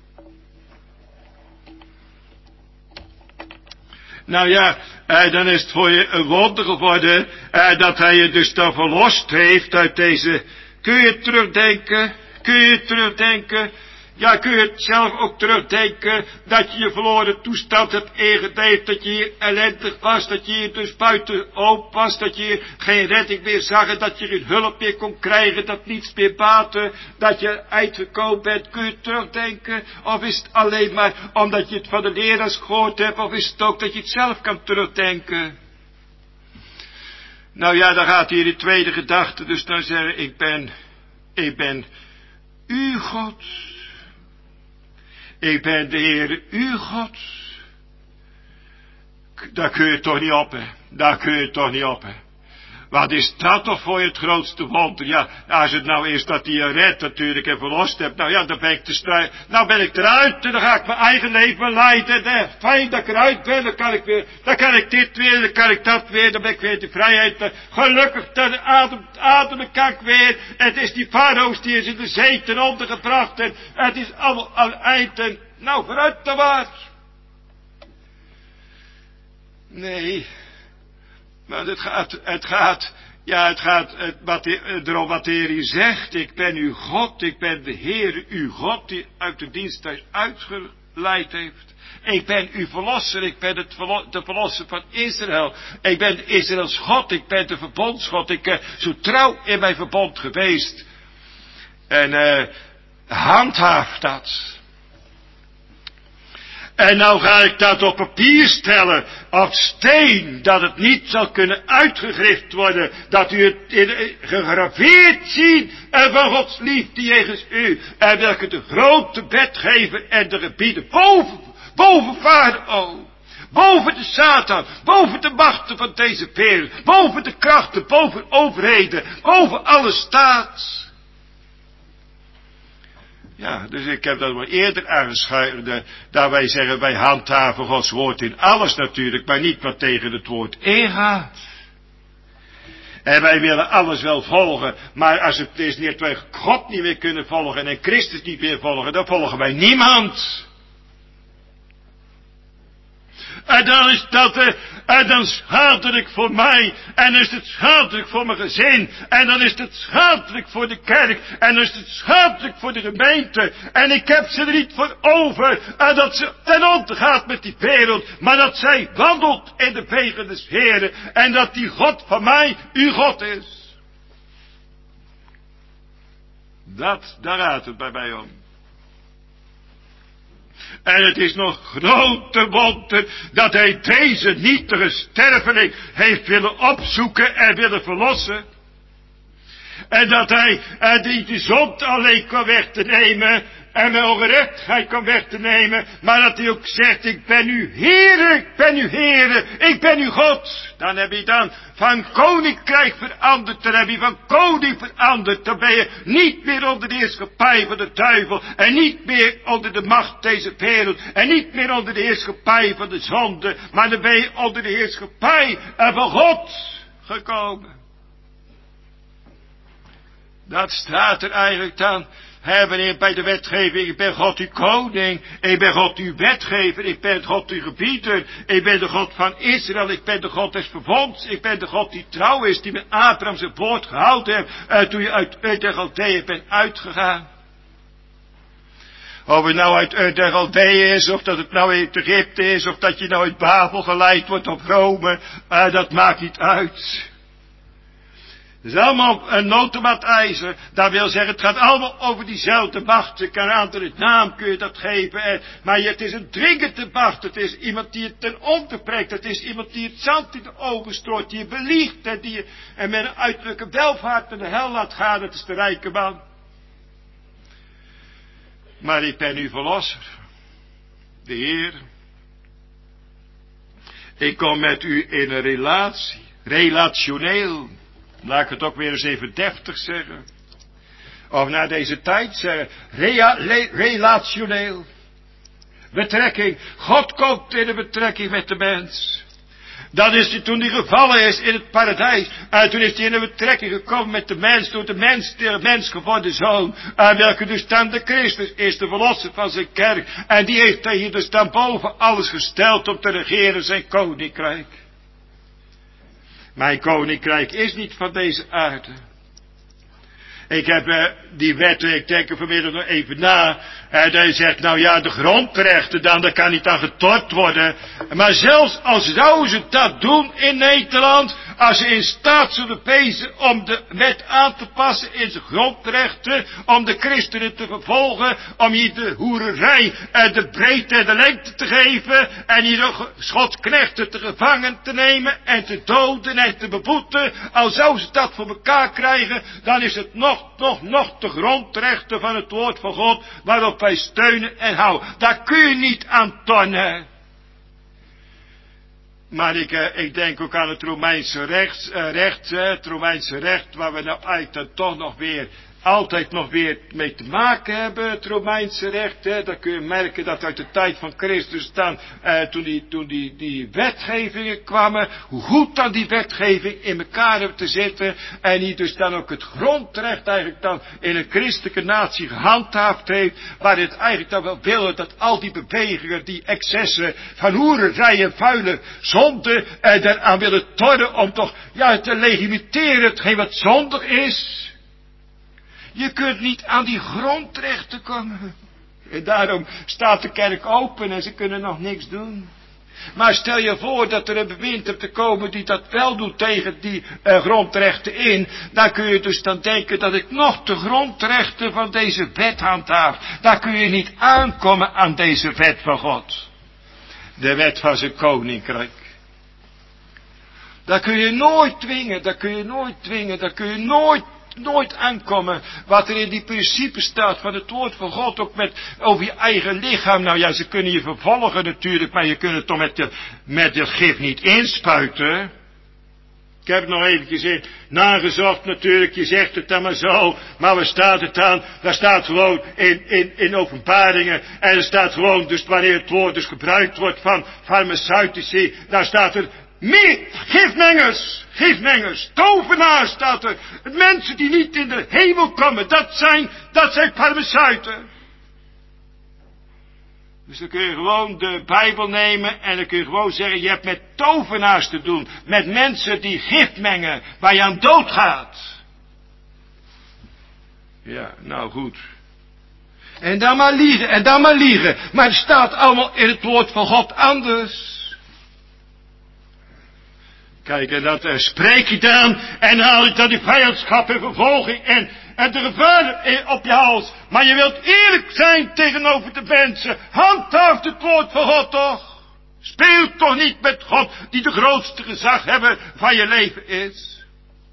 Dan is het voor je een wonder geworden. Dat hij je dus dan verlost heeft uit deze. Kun je terugdenken? Kun je terugdenken? Kun je het zelf ook terugdenken dat je je verloren toestand hebt ingedeeld, dat je hier ellendig was, dat je hier dus buiten hoop was, dat je hier geen redding meer zag en dat je geen hulp meer kon krijgen, dat niets meer baatte, dat je uitgekomen bent. Kun je terugdenken? Of is het alleen maar omdat je het van de leraars gehoord hebt, of is het ook dat je het zelf kan terugdenken? Dan gaat hier de tweede gedachte, dus dan zeggen, ik ben uw God. Ik ben de Heer, uw God. Daar kun je toch niet op, hè. Daar kun je toch niet op, hè. Wat is dat toch voor je het grootste wonder? Als het nou is dat hij je redt natuurlijk en verlost hebt. Dan ben ik te strijden. Nou ben ik eruit en dan ga ik mijn eigen leven leiden. Fijn dat ik eruit ben, dan kan ik dit weer, dan kan ik dat weer, dan ben ik weer de vrijheid. Gelukkig, dan ademen kan ik weer. Het is die farao's die is in de zee ten onder gebracht en het is allemaal aan het eind en vooruit dan maar. Nee. Maar het gaat erom wat de Heer hier zegt. Ik ben uw God, ik ben de Heer, uw God, die uit de dienst uitgeleid heeft. Ik ben uw verlosser, ik ben de verlosser van Israël. Ik ben Israëls God, ik ben de verbondsgod. Ik ben zo trouw in mijn verbond geweest. En handhaaf dat. En nou ga ik dat op papier stellen, op steen, dat het niet zal kunnen uitgegrift worden, dat u het gegraveerd ziet van Gods liefde jegens u, en welke de grote wetgever en de gebieden boven Farao, boven de Satan, boven de machten van deze wereld, boven de krachten, boven overheden, boven alle staat. Dus ik heb dat wel eerder aangeschuift, dat wij zeggen, wij handhaven Gods woord in alles natuurlijk, maar niet wat tegen het woord ingaat. En wij willen alles wel volgen, maar als het is dat wij God niet meer kunnen volgen en Christus niet meer volgen, dan volgen wij niemand. En dan is dat, en dan schadelijk voor mij. En dan is het schadelijk voor mijn gezin. En dan is het schadelijk voor de kerk. En dan is het schadelijk voor de gemeente. En ik heb ze er niet voor over. En dat ze ten onder gaat met die wereld. Maar dat zij wandelt in de wegen des Heeren. En dat die God van mij uw God is. Daar gaat het bij mij om. En het is nog grote wonder dat hij deze nietige sterveling heeft willen opzoeken en willen verlossen. En dat hij die de zond alleen kan weg te nemen en mijn ongerechtigheid kan weg te nemen. Maar dat hij ook zegt, ik ben uw Heere, ik ben uw Heere, ik ben uw God. Dan heb je dan van koninkrijk veranderd, dan heb je van koning veranderd. Dan ben je niet meer onder de heerschappij van de duivel. En niet meer onder de macht deze wereld. En niet meer onder de heerschappij van de zonde. Maar dan ben je onder de heerschappij van God gekomen. Dat staat er eigenlijk dan. Wanneer bij de wetgeving, ik ben God uw koning, ik ben God uw wetgever, ik ben God uw gebieter, ik ben de God van Israël, ik ben de God des verbonds, ik ben de God die trouw is, die met Abraham zijn woord gehouden heeft, toen je uit Ur der Galdeeën bent uitgegaan. Of het nou uit Ur der Galdeeën is, of dat het nou uit Egypte is, of dat je nou uit Babel geleid wordt op Rome, dat maakt niet uit. Het is allemaal een notenmat ijzer. Dat wil zeggen, het gaat allemaal over diezelfde macht. Je kan een andere naam kun je dat geven. Maar het is een dwingende macht. Het is iemand die het ten onder brengt. Het is iemand die het zand in de ogen strooit. Die je beliegt en die je en met een uiterlijke welvaart naar de hel laat gaan. Dat is de rijke man. Maar ik ben uw verlosser. De Heer. Ik kom met u in een relatie. Relationeel. Laat ik het ook weer eens even deftig zeggen. Of naar deze tijd zeggen. Relationeel. Betrekking. God komt in een betrekking met de mens. Dat is hij toen hij gevallen is in het paradijs. En toen is hij in een betrekking gekomen met de mens. Door de mens geworden zoon. En welke dus dan de Christus is. De verlosser van zijn kerk. En die heeft hij hier dus dan boven alles gesteld om te regeren zijn koninkrijk. Mijn koninkrijk is niet van deze aarde. Ik heb die wetten, ik denk er vanmiddag nog even na. Dat je zegt, nou ja, de grondrechten dan, daar kan niet aan getort worden. Maar zelfs als zouden ze dat doen in Nederland, als ze in staat zullen wezen om de wet aan te passen in zijn grondrechten, om de christenen te vervolgen, om hier de hoererij en de breedte en de lengte te geven, en hier de schotsknechten te gevangen te nemen en te doden en te beboeten, al zouden ze dat voor elkaar krijgen, dan is het nog de grondrechten van het woord van God, waarop wij steunen en houden. Daar kun je niet aan tornen. Maar ik denk ook aan het Romeinse recht, het Romeinse recht, waar we nou eigenlijk dan toch nog weer, altijd nog weer mee te maken hebben, het Romeinse recht. Dan kun je merken dat uit de tijd van Christus dan, toen die wetgevingen kwamen, hoe goed dan die wetgeving in elkaar hebben te zitten. En die dus dan ook het grondrecht eigenlijk dan in een christelijke natie gehandhaafd heeft. Waar het eigenlijk dan wel willen dat al die bewegingen, die excessen van hoererij en vuile zonde, daaraan willen tornen om toch, ja, te legitimeren hetgeen wat zondig is. Je kunt niet aan die grondrechten komen. En daarom staat de kerk open en ze kunnen nog niks doen. Maar stel je voor dat er een bewind hebt te komen die dat wel doet tegen die grondrechten in. Dan kun je dus dan denken dat ik nog de grondrechten van deze wet handhaaf. Daar kun je niet aankomen aan deze wet van God. De wet van zijn koninkrijk. Daar kun je nooit dwingen, daar kun je nooit aankomen wat er in die principes staat van het woord van God, ook over je eigen lichaam. Nou ja, ze kunnen je vervolgen natuurlijk, maar je kunt het toch met het gif niet inspuiten. Ik heb het nog eventjes nagezocht natuurlijk, je zegt het dan maar zo, maar waar staat het dan? Daar staat gewoon in openbaringen, en er staat gewoon, dus wanneer het woord dus gebruikt wordt van farmaceutici, daar staat er gifmengers, tovenaars staat er. Mensen die niet in de hemel komen, dat zijn farmaceuten. Dus dan kun je gewoon de Bijbel nemen en dan kun je gewoon zeggen, je hebt met tovenaars te doen. Met mensen die gif mengen, waar je aan dood gaat. Ja, nou goed. En dan maar liegen, en dan maar liegen. Maar het staat allemaal in het woord van God anders. Kijk, en dat spreek je dan, en dan haal je dan die vijandschap en vervolging en de gevaren op je hals. Maar je wilt eerlijk zijn tegenover de mensen. Handhaaf het woord van God toch. Speel toch niet met God, die de grootste gezag hebben van je leven is.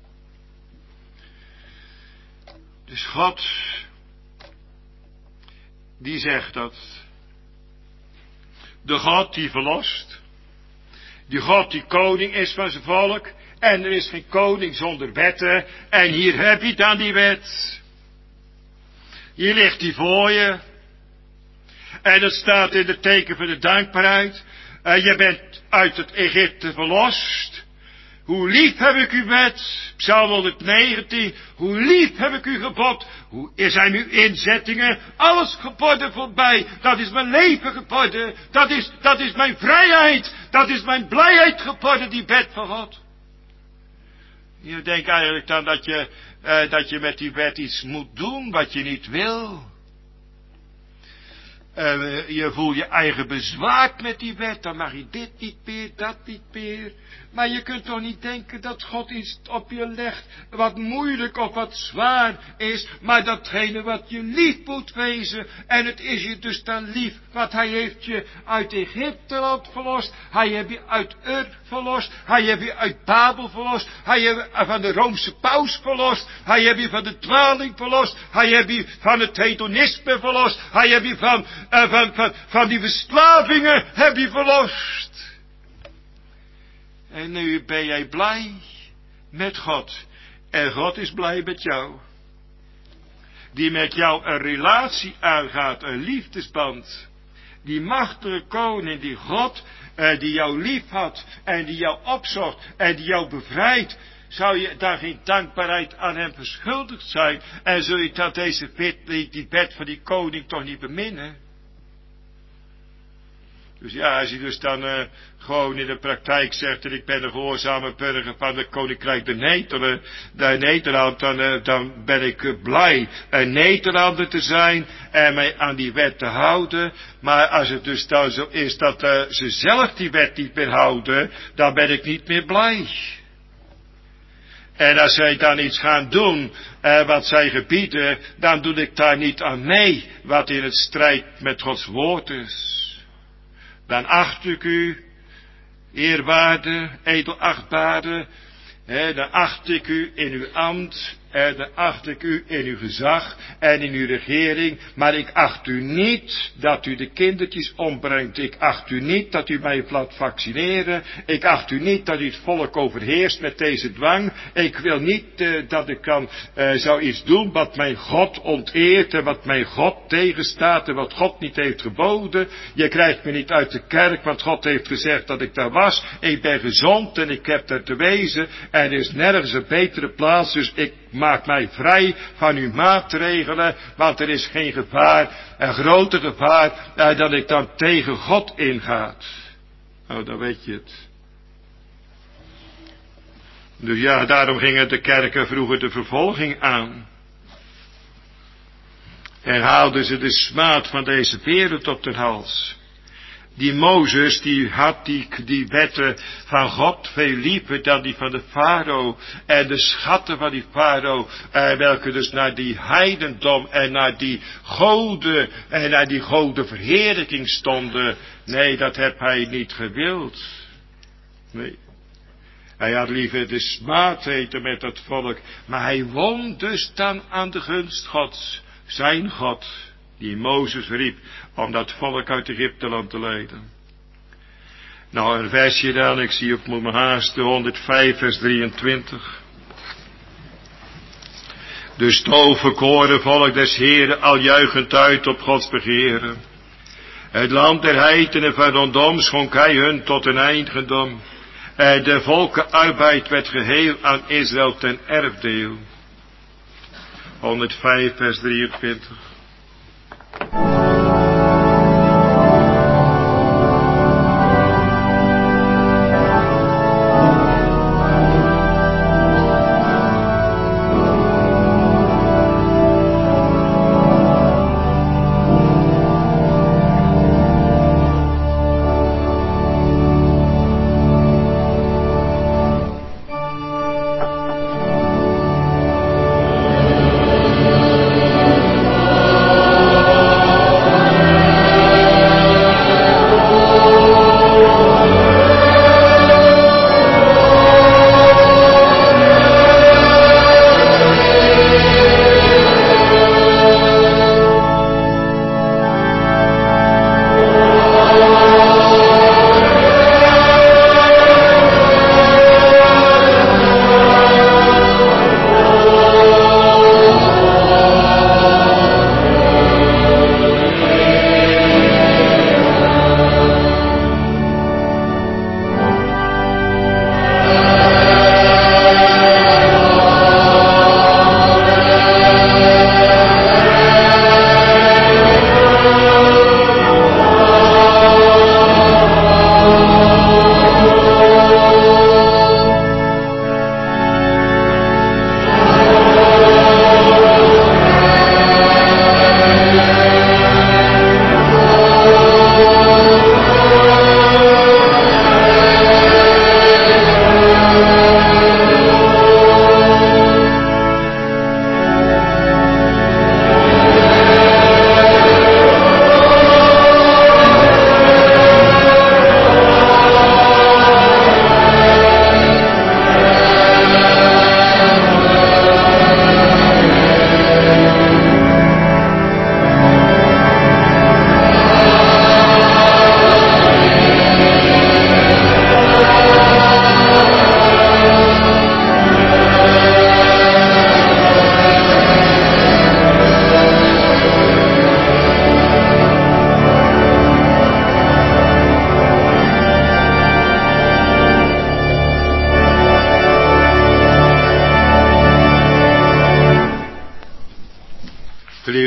Dus God, die zegt dat. De God die verlost. Die God die koning is van zijn volk. En er is geen koning zonder wetten. En hier heb je dan die wet. Hier ligt die voor je. En het staat in het teken van de dankbaarheid. Je bent uit het Egypte verlost. Hoe lief heb ik uw wet. Psalm 119. Hoe lief heb ik uw gebod. Hoe zijn uw inzettingen. Alles geboden voorbij. Dat is mijn leven geboden. Dat is mijn vrijheid. Dat is mijn blijheid geboden. Die wet van God. Je denkt eigenlijk dan dat je met die wet iets moet doen wat je niet wil. Je voelt je eigen bezwaard met die wet. Dan mag je dit niet meer, dat niet meer. Maar je kunt toch niet denken dat God iets op je legt wat moeilijk of wat zwaar is. Maar datgene wat je lief moet wezen. En het is je dus dan lief. Want hij heeft je uit Egypteland verlost. Hij heeft je uit Ur verlost. Hij heeft je uit Babel verlost. Hij heeft je van de Roomse paus verlost. Hij heeft je van de dwaling verlost. Hij heeft je van het hedonisme verlost. Hij heeft je van die verslavingen heb je verlost. En nu ben jij blij met God. En God is blij met jou. Die met jou een relatie aangaat, een liefdesband. Die machtige koning, die God, die jou lief had en die jou opzocht en die jou bevrijdt. Zou je daar geen dankbaarheid aan hem verschuldigd zijn? En zul je dat die wet van die koning toch niet beminnen? Dus ja, als je dus dan gewoon in de praktijk zegt dat ik ben een gehoorzame burger van het Koninkrijk de Nederland, dan ben ik blij een Nederlander te zijn en mij aan die wet te houden. Maar als het dus dan zo is dat ze zelf die wet niet meer houden, dan ben ik niet meer blij. En als zij dan iets gaan doen wat zij gebieden, dan doe ik daar niet aan mee wat in het strijd met Gods woord is. Dan acht ik u, eerwaarde, edelachtbare, dan acht ik u in uw ambt, en dan acht ik u in uw gezag en in uw regering, maar ik acht u niet dat u de kindertjes ombrengt. Ik acht u niet dat u mij laat vaccineren. Ik acht u niet dat u het volk overheerst met deze dwang. Ik wil niet dat ik zou iets doen wat mijn God onteert en wat mijn God tegenstaat en wat God niet heeft geboden. Je krijgt me niet uit de kerk, want God heeft gezegd dat ik daar was. Ik ben gezond en ik heb daar te wezen en er is nergens een betere plaats, dus ik maak mij vrij van uw maatregelen, want er is geen gevaar, een groter gevaar, dat ik dan tegen God ingaat. Nou, dan weet je het. Dus ja, daarom gingen de kerken vroeger de vervolging aan. En haalden ze de smaad van deze wereld op de hals. Die Mozes, die had die wetten van God veel liever dan die van de farao. En de schatten van die farao, welke dus naar die heidendom en naar die goden en naar die godenverheerlijking stonden. Nee, dat heb hij niet gewild. Nee. Hij had liever de smaad eten met dat volk. Maar hij won dus dan aan de gunst Gods. Zijn God, die Mozes riep om dat volk uit Egypteland te leiden. Nou, een versje dan, ik zie op mijn haasten, 105 vers 23. De stoofverkoren volk des Heren, al juichend uit op Gods begeren. Het land der heidenen van rondom schonk hij hun tot een eigendom. En de volkenarbeid werd geheel aan Israël ten erfdeel. 105 vers 23.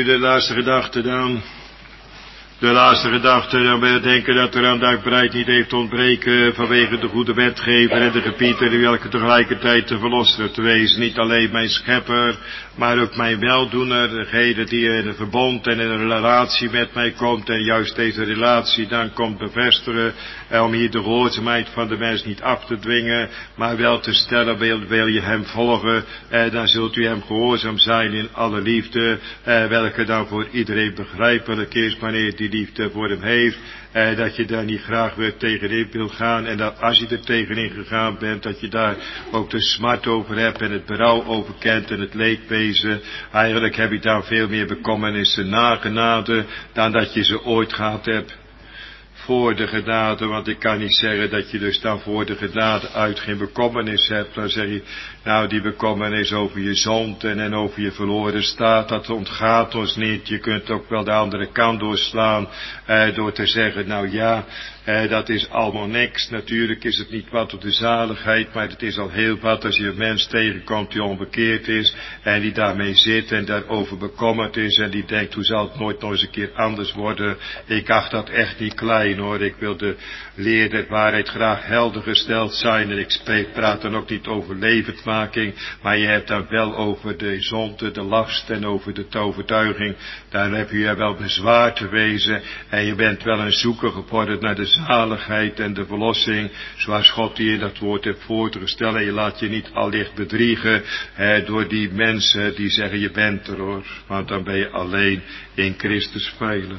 nu de laatste gedachte dan. De laatste gedachte, dan wil ik denken dat er aan dankbaarheid niet heeft ontbreken vanwege de goede wetgever en de gebieter die welke tegelijkertijd de verlosser te wezen. Niet alleen mijn schepper, maar ook mijn weldoener, degene die in een verbond en in een relatie met mij komt en juist deze relatie dan komt bevestigen om hier de gehoorzaamheid van de mens niet af te dwingen, maar wel te stellen, wil je hem volgen, dan zult u hem gehoorzaam zijn in alle liefde, welke dan voor iedereen begrijpelijk is wanneer die liefde voor hem heeft, dat je daar niet graag weer tegenin wil gaan en dat als je er tegenin gegaan bent, dat je daar ook de smart over hebt en het berouw over kent en het leedwezen. Eigenlijk heb je daar veel meer bekommernissen na genade dan dat je ze ooit gehad hebt voor de genade, want ik kan niet zeggen dat je dus dan voor de genade uit geen bekommernis hebt. Dan zeg je, nou die bekommernis over je zonde en over je verloren staat, dat ontgaat ons niet. Je kunt ook wel de andere kant doorslaan, door te zeggen, nou ja, dat is allemaal niks. Natuurlijk is het niet wat op de zaligheid, maar het is al heel wat als je een mens tegenkomt die onbekeerd is en die daarmee zit en daarover bekommerd is en die denkt, hoe zal het nooit nog eens een keer anders worden. Ik acht dat echt niet klein hoor. Ik wil de leer der waarheid graag helder gesteld zijn en ik praat dan ook niet over levendmaking, maar je hebt dan wel over de zonde, de last en over de overtuiging. Daar heb je wel bezwaar te wezen en je bent wel een zoeker geworden naar de zaligheid en de verlossing, zoals God die in dat woord heeft voorgesteld. En je laat je niet allicht bedriegen door die mensen die zeggen je bent er hoor, want dan ben je alleen in Christus veilig.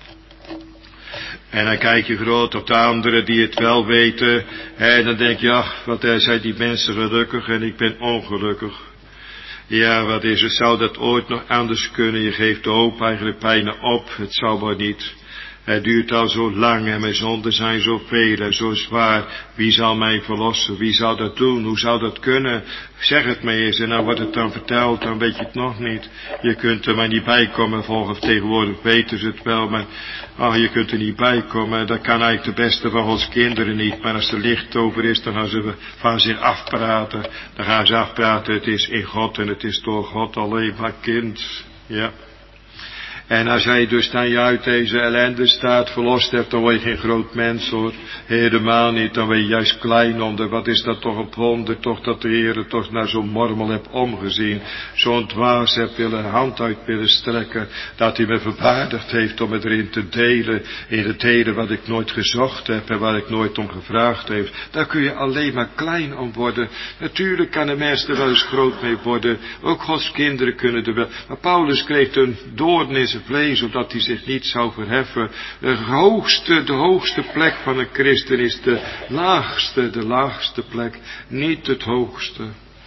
En dan kijk je groot op de anderen die het wel weten, en dan denk je, ach, wat zijn die mensen gelukkig en ik ben ongelukkig. Ja, wat is het, zou dat ooit nog anders kunnen? Je geeft de hoop eigenlijk bijna op, het zou maar niet. Het duurt al zo lang en mijn zonden zijn zo veel en zo zwaar. Wie zal mij verlossen? Wie zal dat doen? Hoe zou dat kunnen? Zeg het mij eens en nou wordt het dan verteld, dan weet je het nog niet. Je kunt er maar niet bij komen, volgens tegenwoordig weten ze het wel, maar je kunt er niet bij komen. Dat kan eigenlijk de beste van ons kinderen niet, maar als er licht over is, dan gaan ze van zich afpraten. Dan gaan ze afpraten, het is in God en het is door God alleen maar kind. Ja. En als hij dus dan je uit deze ellende staat verlost hebt, dan word je geen groot mens hoor. Helemaal niet, dan ben je juist klein onder. Wat is dat toch een wonder, toch dat de Heer toch naar zo'n mormel hebt omgezien. Zo'n dwaas hebt willen hand uit willen strekken. Dat hij me verwaardigd heeft om het erin te delen. In het delen wat ik nooit gezocht heb en waar ik nooit om gevraagd heb. Daar kun je alleen maar klein om worden. Natuurlijk kan een mens er wel eens groot mee worden. Ook Gods kinderen kunnen er wel. Maar Paulus kreeg een doorn in zijn vlees, opdat hij zich niet zou verheffen. De hoogste plek van een christen is de laagste plek, niet het hoogste.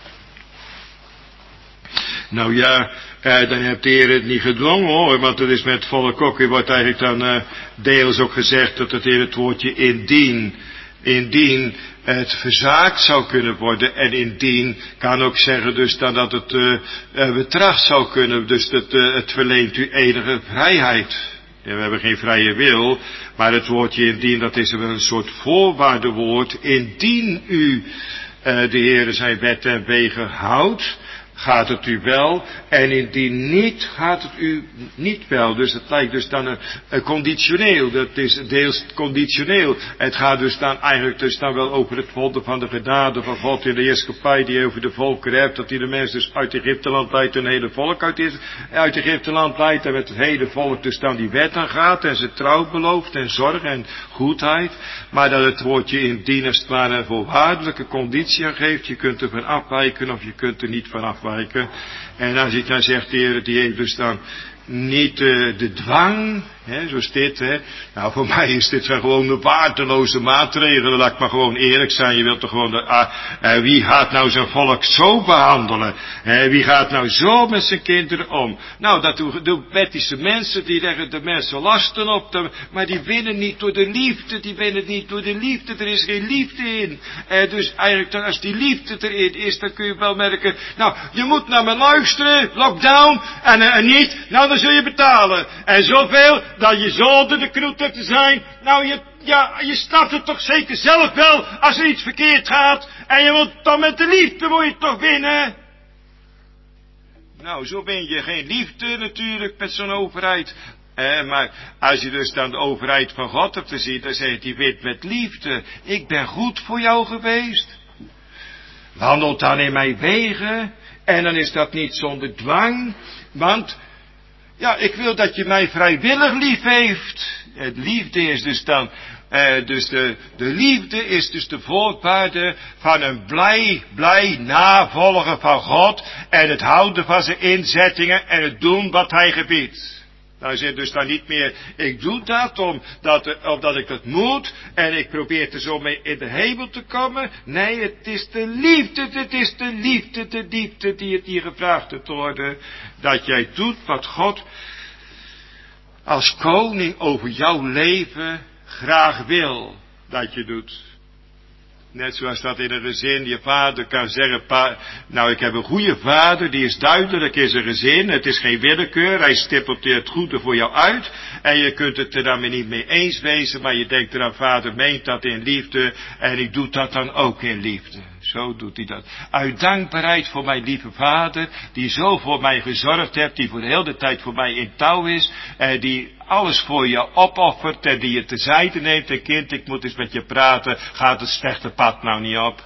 Nou ja, dan heeft de Heer het niet gedwongen hoor, want het is met het volk ook, er wordt eigenlijk dan deels ook gezegd dat het in het woordje indien het verzaakt zou kunnen worden en indien kan ook zeggen dus dan dat het betracht zou kunnen, dus het verleent u enige vrijheid. Ja, we hebben geen vrije wil, maar het woordje indien dat is wel een soort voorwaardewoord. Indien u de Heere zijn wet en wegen houdt, gaat het u wel, en indien niet, gaat het u niet wel. Dus het lijkt dus dan een conditioneel, dat is deels conditioneel. Het gaat dus dan eigenlijk dus dan wel over het wonder van de genade van God in de heerschappij die over de volken hebt, dat hij de mens dus uit Egypteland leidt, een hele volk uit Egypteland leidt, en met het hele volk dus dan die wet aan gaat, en ze trouw belooft, en zorg en goedheid, maar dat het woordje indien als het ware een voorwaardelijke conditie aan geeft, je kunt er van afwijken of je kunt er niet van afwijken. En als ik dan zegt, de Heer, die heeft dus dan niet de dwang, zo is dit, Nou, voor mij is dit gewoon een waardeloze maatregel. Laat ik maar gewoon eerlijk zijn. Je wilt toch gewoon, wie gaat nou zijn volk zo behandelen? Wie gaat nou zo met zijn kinderen om? Nou, dat doen wettische mensen, die leggen de mensen lasten op, maar die winnen niet door de liefde, er is geen liefde in. Dus eigenlijk, als die liefde erin is, dan kun je wel merken, nou, je moet naar me luisteren, lockdown, en niet, nou, dan zul je betalen. En zoveel, dat je zo onder de knoet hebt te zijn. Nou, je snapt het toch zeker zelf wel, als er iets verkeerd gaat. En je moet dan met de liefde, moet je toch winnen. Nou, zo ben je geen liefde natuurlijk met zo'n overheid. Maar als je dus dan de overheid van God hebt te zien, dan zegt hij weer met liefde. Ik ben goed voor jou geweest. Wandel dan in mijn wegen. En dan is dat niet zonder dwang. Want, ja, ik wil dat je mij vrijwillig lief heeft. Het liefde is dus dan, de liefde is dus de voortwaarde van een blij navolgen van God. En het houden van zijn inzettingen en het doen wat hij gebiedt. Nou zit dus dan niet meer, ik doe dat omdat ik dat moet en ik probeer er zo mee in de hemel te komen. Nee, het is de liefde, de diepte die het hier gevraagd te worden. Dat jij doet wat God als koning over jouw leven graag wil dat je doet. Net zoals dat in een gezin, je vader kan zeggen, nou ik heb een goede vader, die is duidelijk in zijn gezin, het is geen willekeur, hij stippelt het goede voor jou uit, en je kunt het er dan niet mee eens wezen, maar je denkt eraan, vader meent dat in liefde, en ik doe dat dan ook in liefde. Zo doet hij dat. Uit dankbaarheid voor mijn lieve vader, die zo voor mij gezorgd heeft, die voor de hele tijd voor mij in touw is, en die alles voor je opoffert en die je terzijde neemt. En kind, ik moet eens met je praten, gaat het slechte pad nou niet op?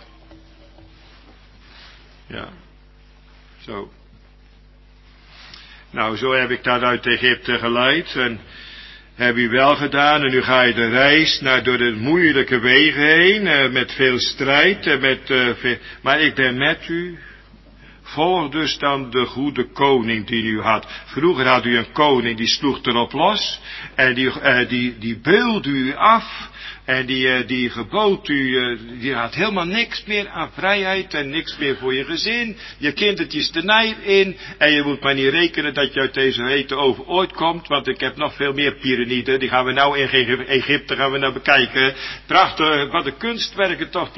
Ja, zo. Nou, zo heb ik dat uit Egypte geleid en heb u wel gedaan. En nu ga je de reis door de moeilijke wegen heen, met veel strijd, maar ik ben met u. Volg dus dan de goede koning die u had. Vroeger had u een koning die sloeg erop los. En die beulde u af. En die gebood u, die had helemaal niks meer aan vrijheid en niks meer voor je gezin. Je kindertjes de nij in. En je moet maar niet rekenen dat je uit deze hete oven ooit komt. Want ik heb nog veel meer piramiden. Die gaan we nou in Egypte gaan we nou bekijken. Prachtig, wat de kunstwerken toch,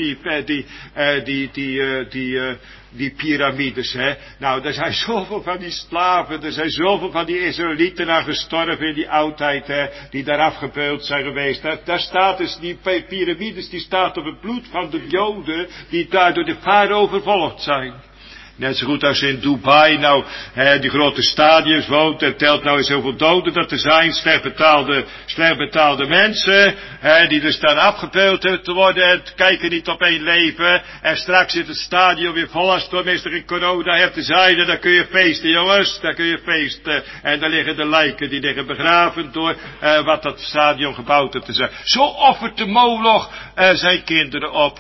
die piramides, hè. Nou, er zijn zoveel van die slaven, er zijn zoveel van die Israëlieten aan gestorven in die oudheid, hè, die daar afgebeuld zijn geweest. Daar staat dus, die piramides, die staat op het bloed van de Joden, die daar door de farao vervolgd zijn. Net zo goed als in Dubai, nou, die grote stadions woont, en telt nou eens zoveel doden dat er zijn, slecht betaalde mensen, die er staan afgebeeld te worden, en kijken niet op één leven, en straks zit het stadion weer vol als het meester in corona heeft te zijn, dan kun je feesten, jongens, dan kun je feesten, en daar liggen de lijken, die liggen begraven door, wat dat stadion gebouwd heeft te zijn. Zo offert de Moloch zijn kinderen op.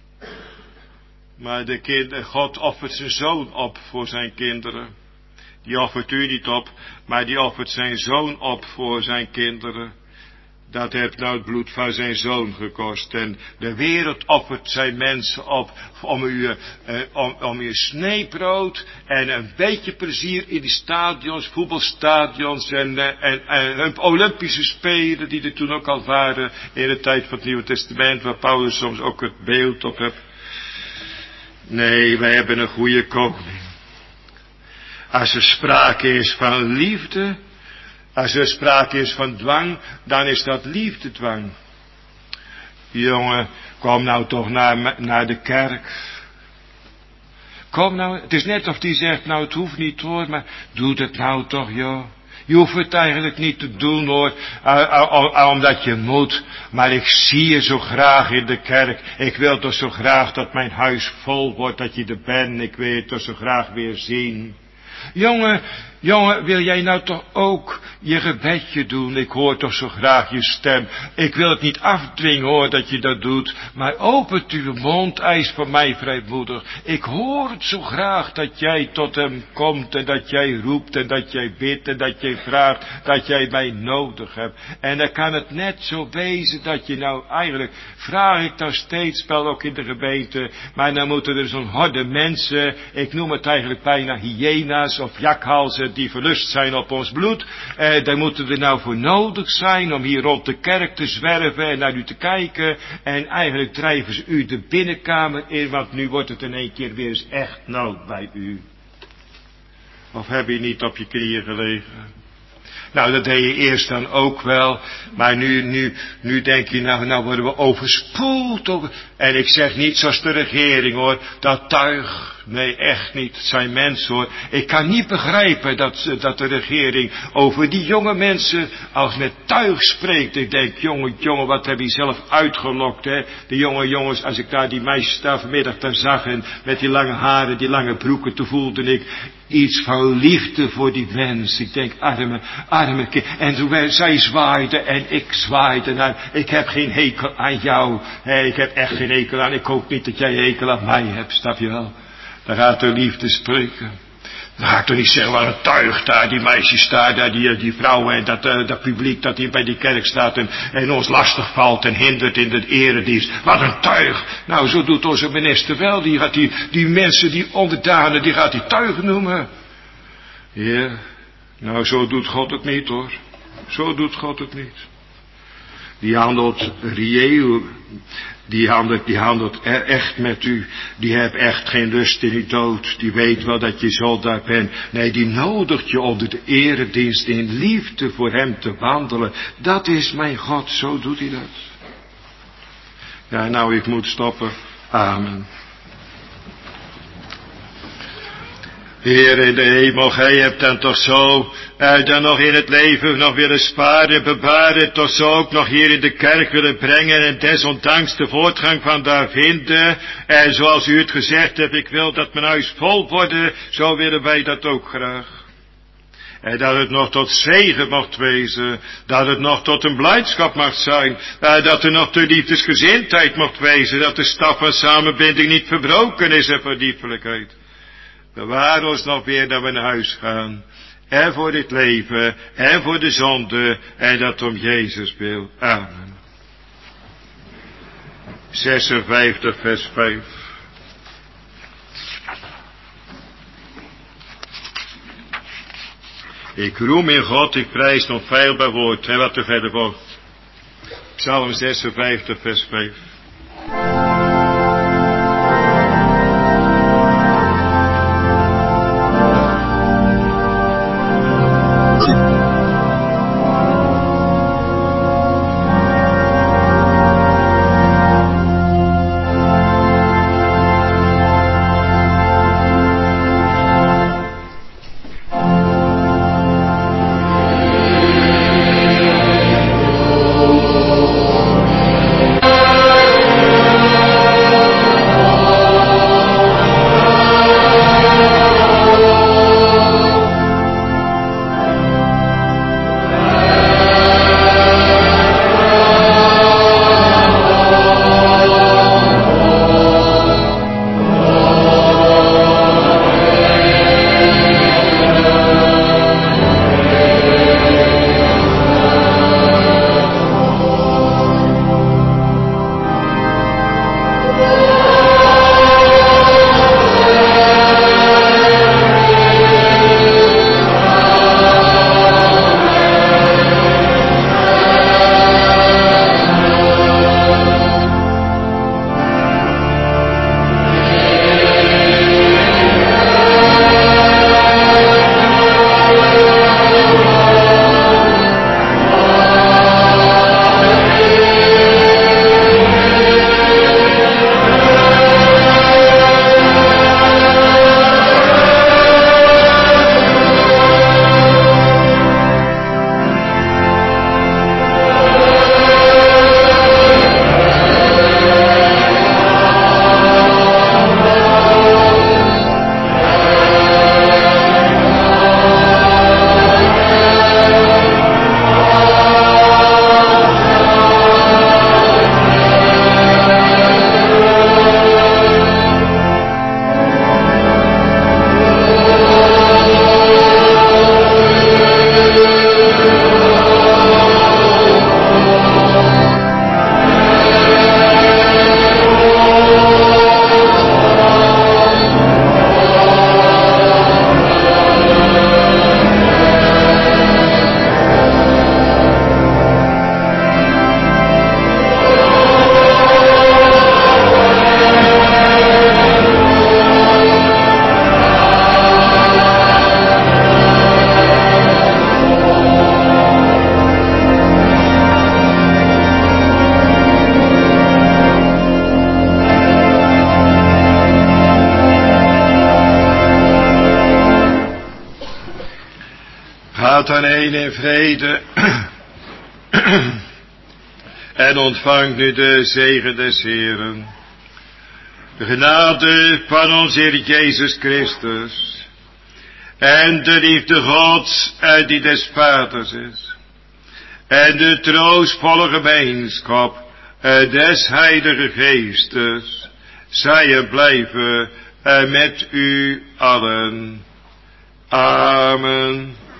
Maar God offert zijn zoon op voor zijn kinderen. Die offert u niet op, maar die offert zijn zoon op voor zijn kinderen. Dat heeft nou het bloed van zijn zoon gekost. En de wereld offert zijn mensen op om uw sneebrood en een beetje plezier in die stadions, voetbalstadions en Olympische Spelen die er toen ook al waren in de tijd van het Nieuwe Testament, waar Paulus soms ook het beeld op heeft. Nee, wij hebben een goede koning. Als er sprake is van liefde, als er sprake is van dwang, dan is dat liefdedwang. Jongen, kom nou toch naar de kerk. Kom nou, het is net of die zegt, nou het hoeft niet hoor, maar doe het nou toch joh. Je hoeft het eigenlijk niet te doen hoor, omdat je moet. Maar ik zie je zo graag in de kerk. Ik wil toch zo graag dat mijn huis vol wordt, dat je er bent. Ik wil je toch zo graag weer zien. Jongen, wil jij nou toch ook je gebedje doen? Ik hoor toch zo graag je stem. Ik wil het niet afdwingen hoor dat je dat doet. Maar opent uw mond, eis van mij vrijmoedig. Ik hoor het zo graag dat jij tot hem komt. En dat jij roept en dat jij bidt en dat jij vraagt. Dat jij mij nodig hebt. En dan kan het net zo wezen dat je nou eigenlijk, vraag ik nou steeds wel ook in de gemeente. Maar dan moeten er zo'n horde mensen, ik noem het eigenlijk bijna hyena's of jakhalzen, die verlust zijn op ons bloed. Daar moeten we nou voor nodig zijn om hier rond de kerk te zwerven en naar u te kijken. En eigenlijk drijven ze u de binnenkamer in, want nu wordt het in één keer weer eens echt nood bij u. Of heb je niet op je knieën gelegen? Nou, dat deed je eerst dan ook wel. Maar nu denk je, nou worden we overspoeld. En ik zeg niet zoals de regering hoor, dat tuig. Nee, echt niet. Het zijn mensen hoor. Ik kan niet begrijpen dat de regering over die jonge mensen als met tuig spreekt. Ik denk, jongen, wat heb je zelf uitgelokt, hè? De jonge jongens, als ik daar die meisjes daar vanmiddag daar zag en met die lange haren, die lange broeken, toen voelde ik iets van liefde voor die mensen. Ik denk, arme kind. En toen zij zwaaide en ik zwaaide. Nou, ik heb geen hekel aan jou. Hè? Ik heb echt geen hekel aan. Ik hoop niet dat jij hekel aan mij hebt, snap je wel? Dan gaat de liefde spreken. Dan ga ik toch niet zeggen, wat een tuig daar, die meisjes daar, die vrouwen en dat publiek dat hier bij die kerk staat en ons lastig valt en hindert in de eredienst. Wat een tuig. Nou, zo doet onze minister wel. Die gaat die mensen, die onderdanen, die gaat die tuig noemen. Ja, nou zo doet God het niet hoor. Zo doet God het niet. Die handelt reëel. Die handelt echt met u. Die heeft echt geen lust in uw dood. Die weet wel dat je soldaat bent. Nee, die nodigt je onder de eredienst in liefde voor hem te wandelen. Dat is mijn God, zo doet hij dat. Ja, nou, ik moet stoppen. Amen. Heer in de hemel, gij hebt dan toch zo, dan nog in het leven nog willen sparen, bewaren, toch zo ook nog hier in de kerk willen brengen en desondanks de voortgang van daar vinden. En zoals u het gezegd hebt, ik wil dat mijn huis vol worden, zo willen wij dat ook graag. En dat het nog tot zegen mocht wezen, dat het nog tot een blijdschap mag zijn, dat er nog de liefdesgezindheid mocht wezen, dat de staf van samenbinding niet verbroken is en verdiepelijkheid. Bewaar ons nog weer dat we naar huis gaan. En voor dit leven. En voor de zonde. En dat om Jezus wil. Amen. 56 vers 5. Ik roem in God, ik prijs nog feilbaar woord. En wat er verder volgt. Psalm 56 vers 5. Gaat dan heen in vrede en ontvangt nu de zegen des Heeren. De genade van onze Heer Jezus Christus en de liefde Gods en die des Vaders is en de troostvolle gemeenschap des Heilige Geestes zij en blijven met u allen. Amen.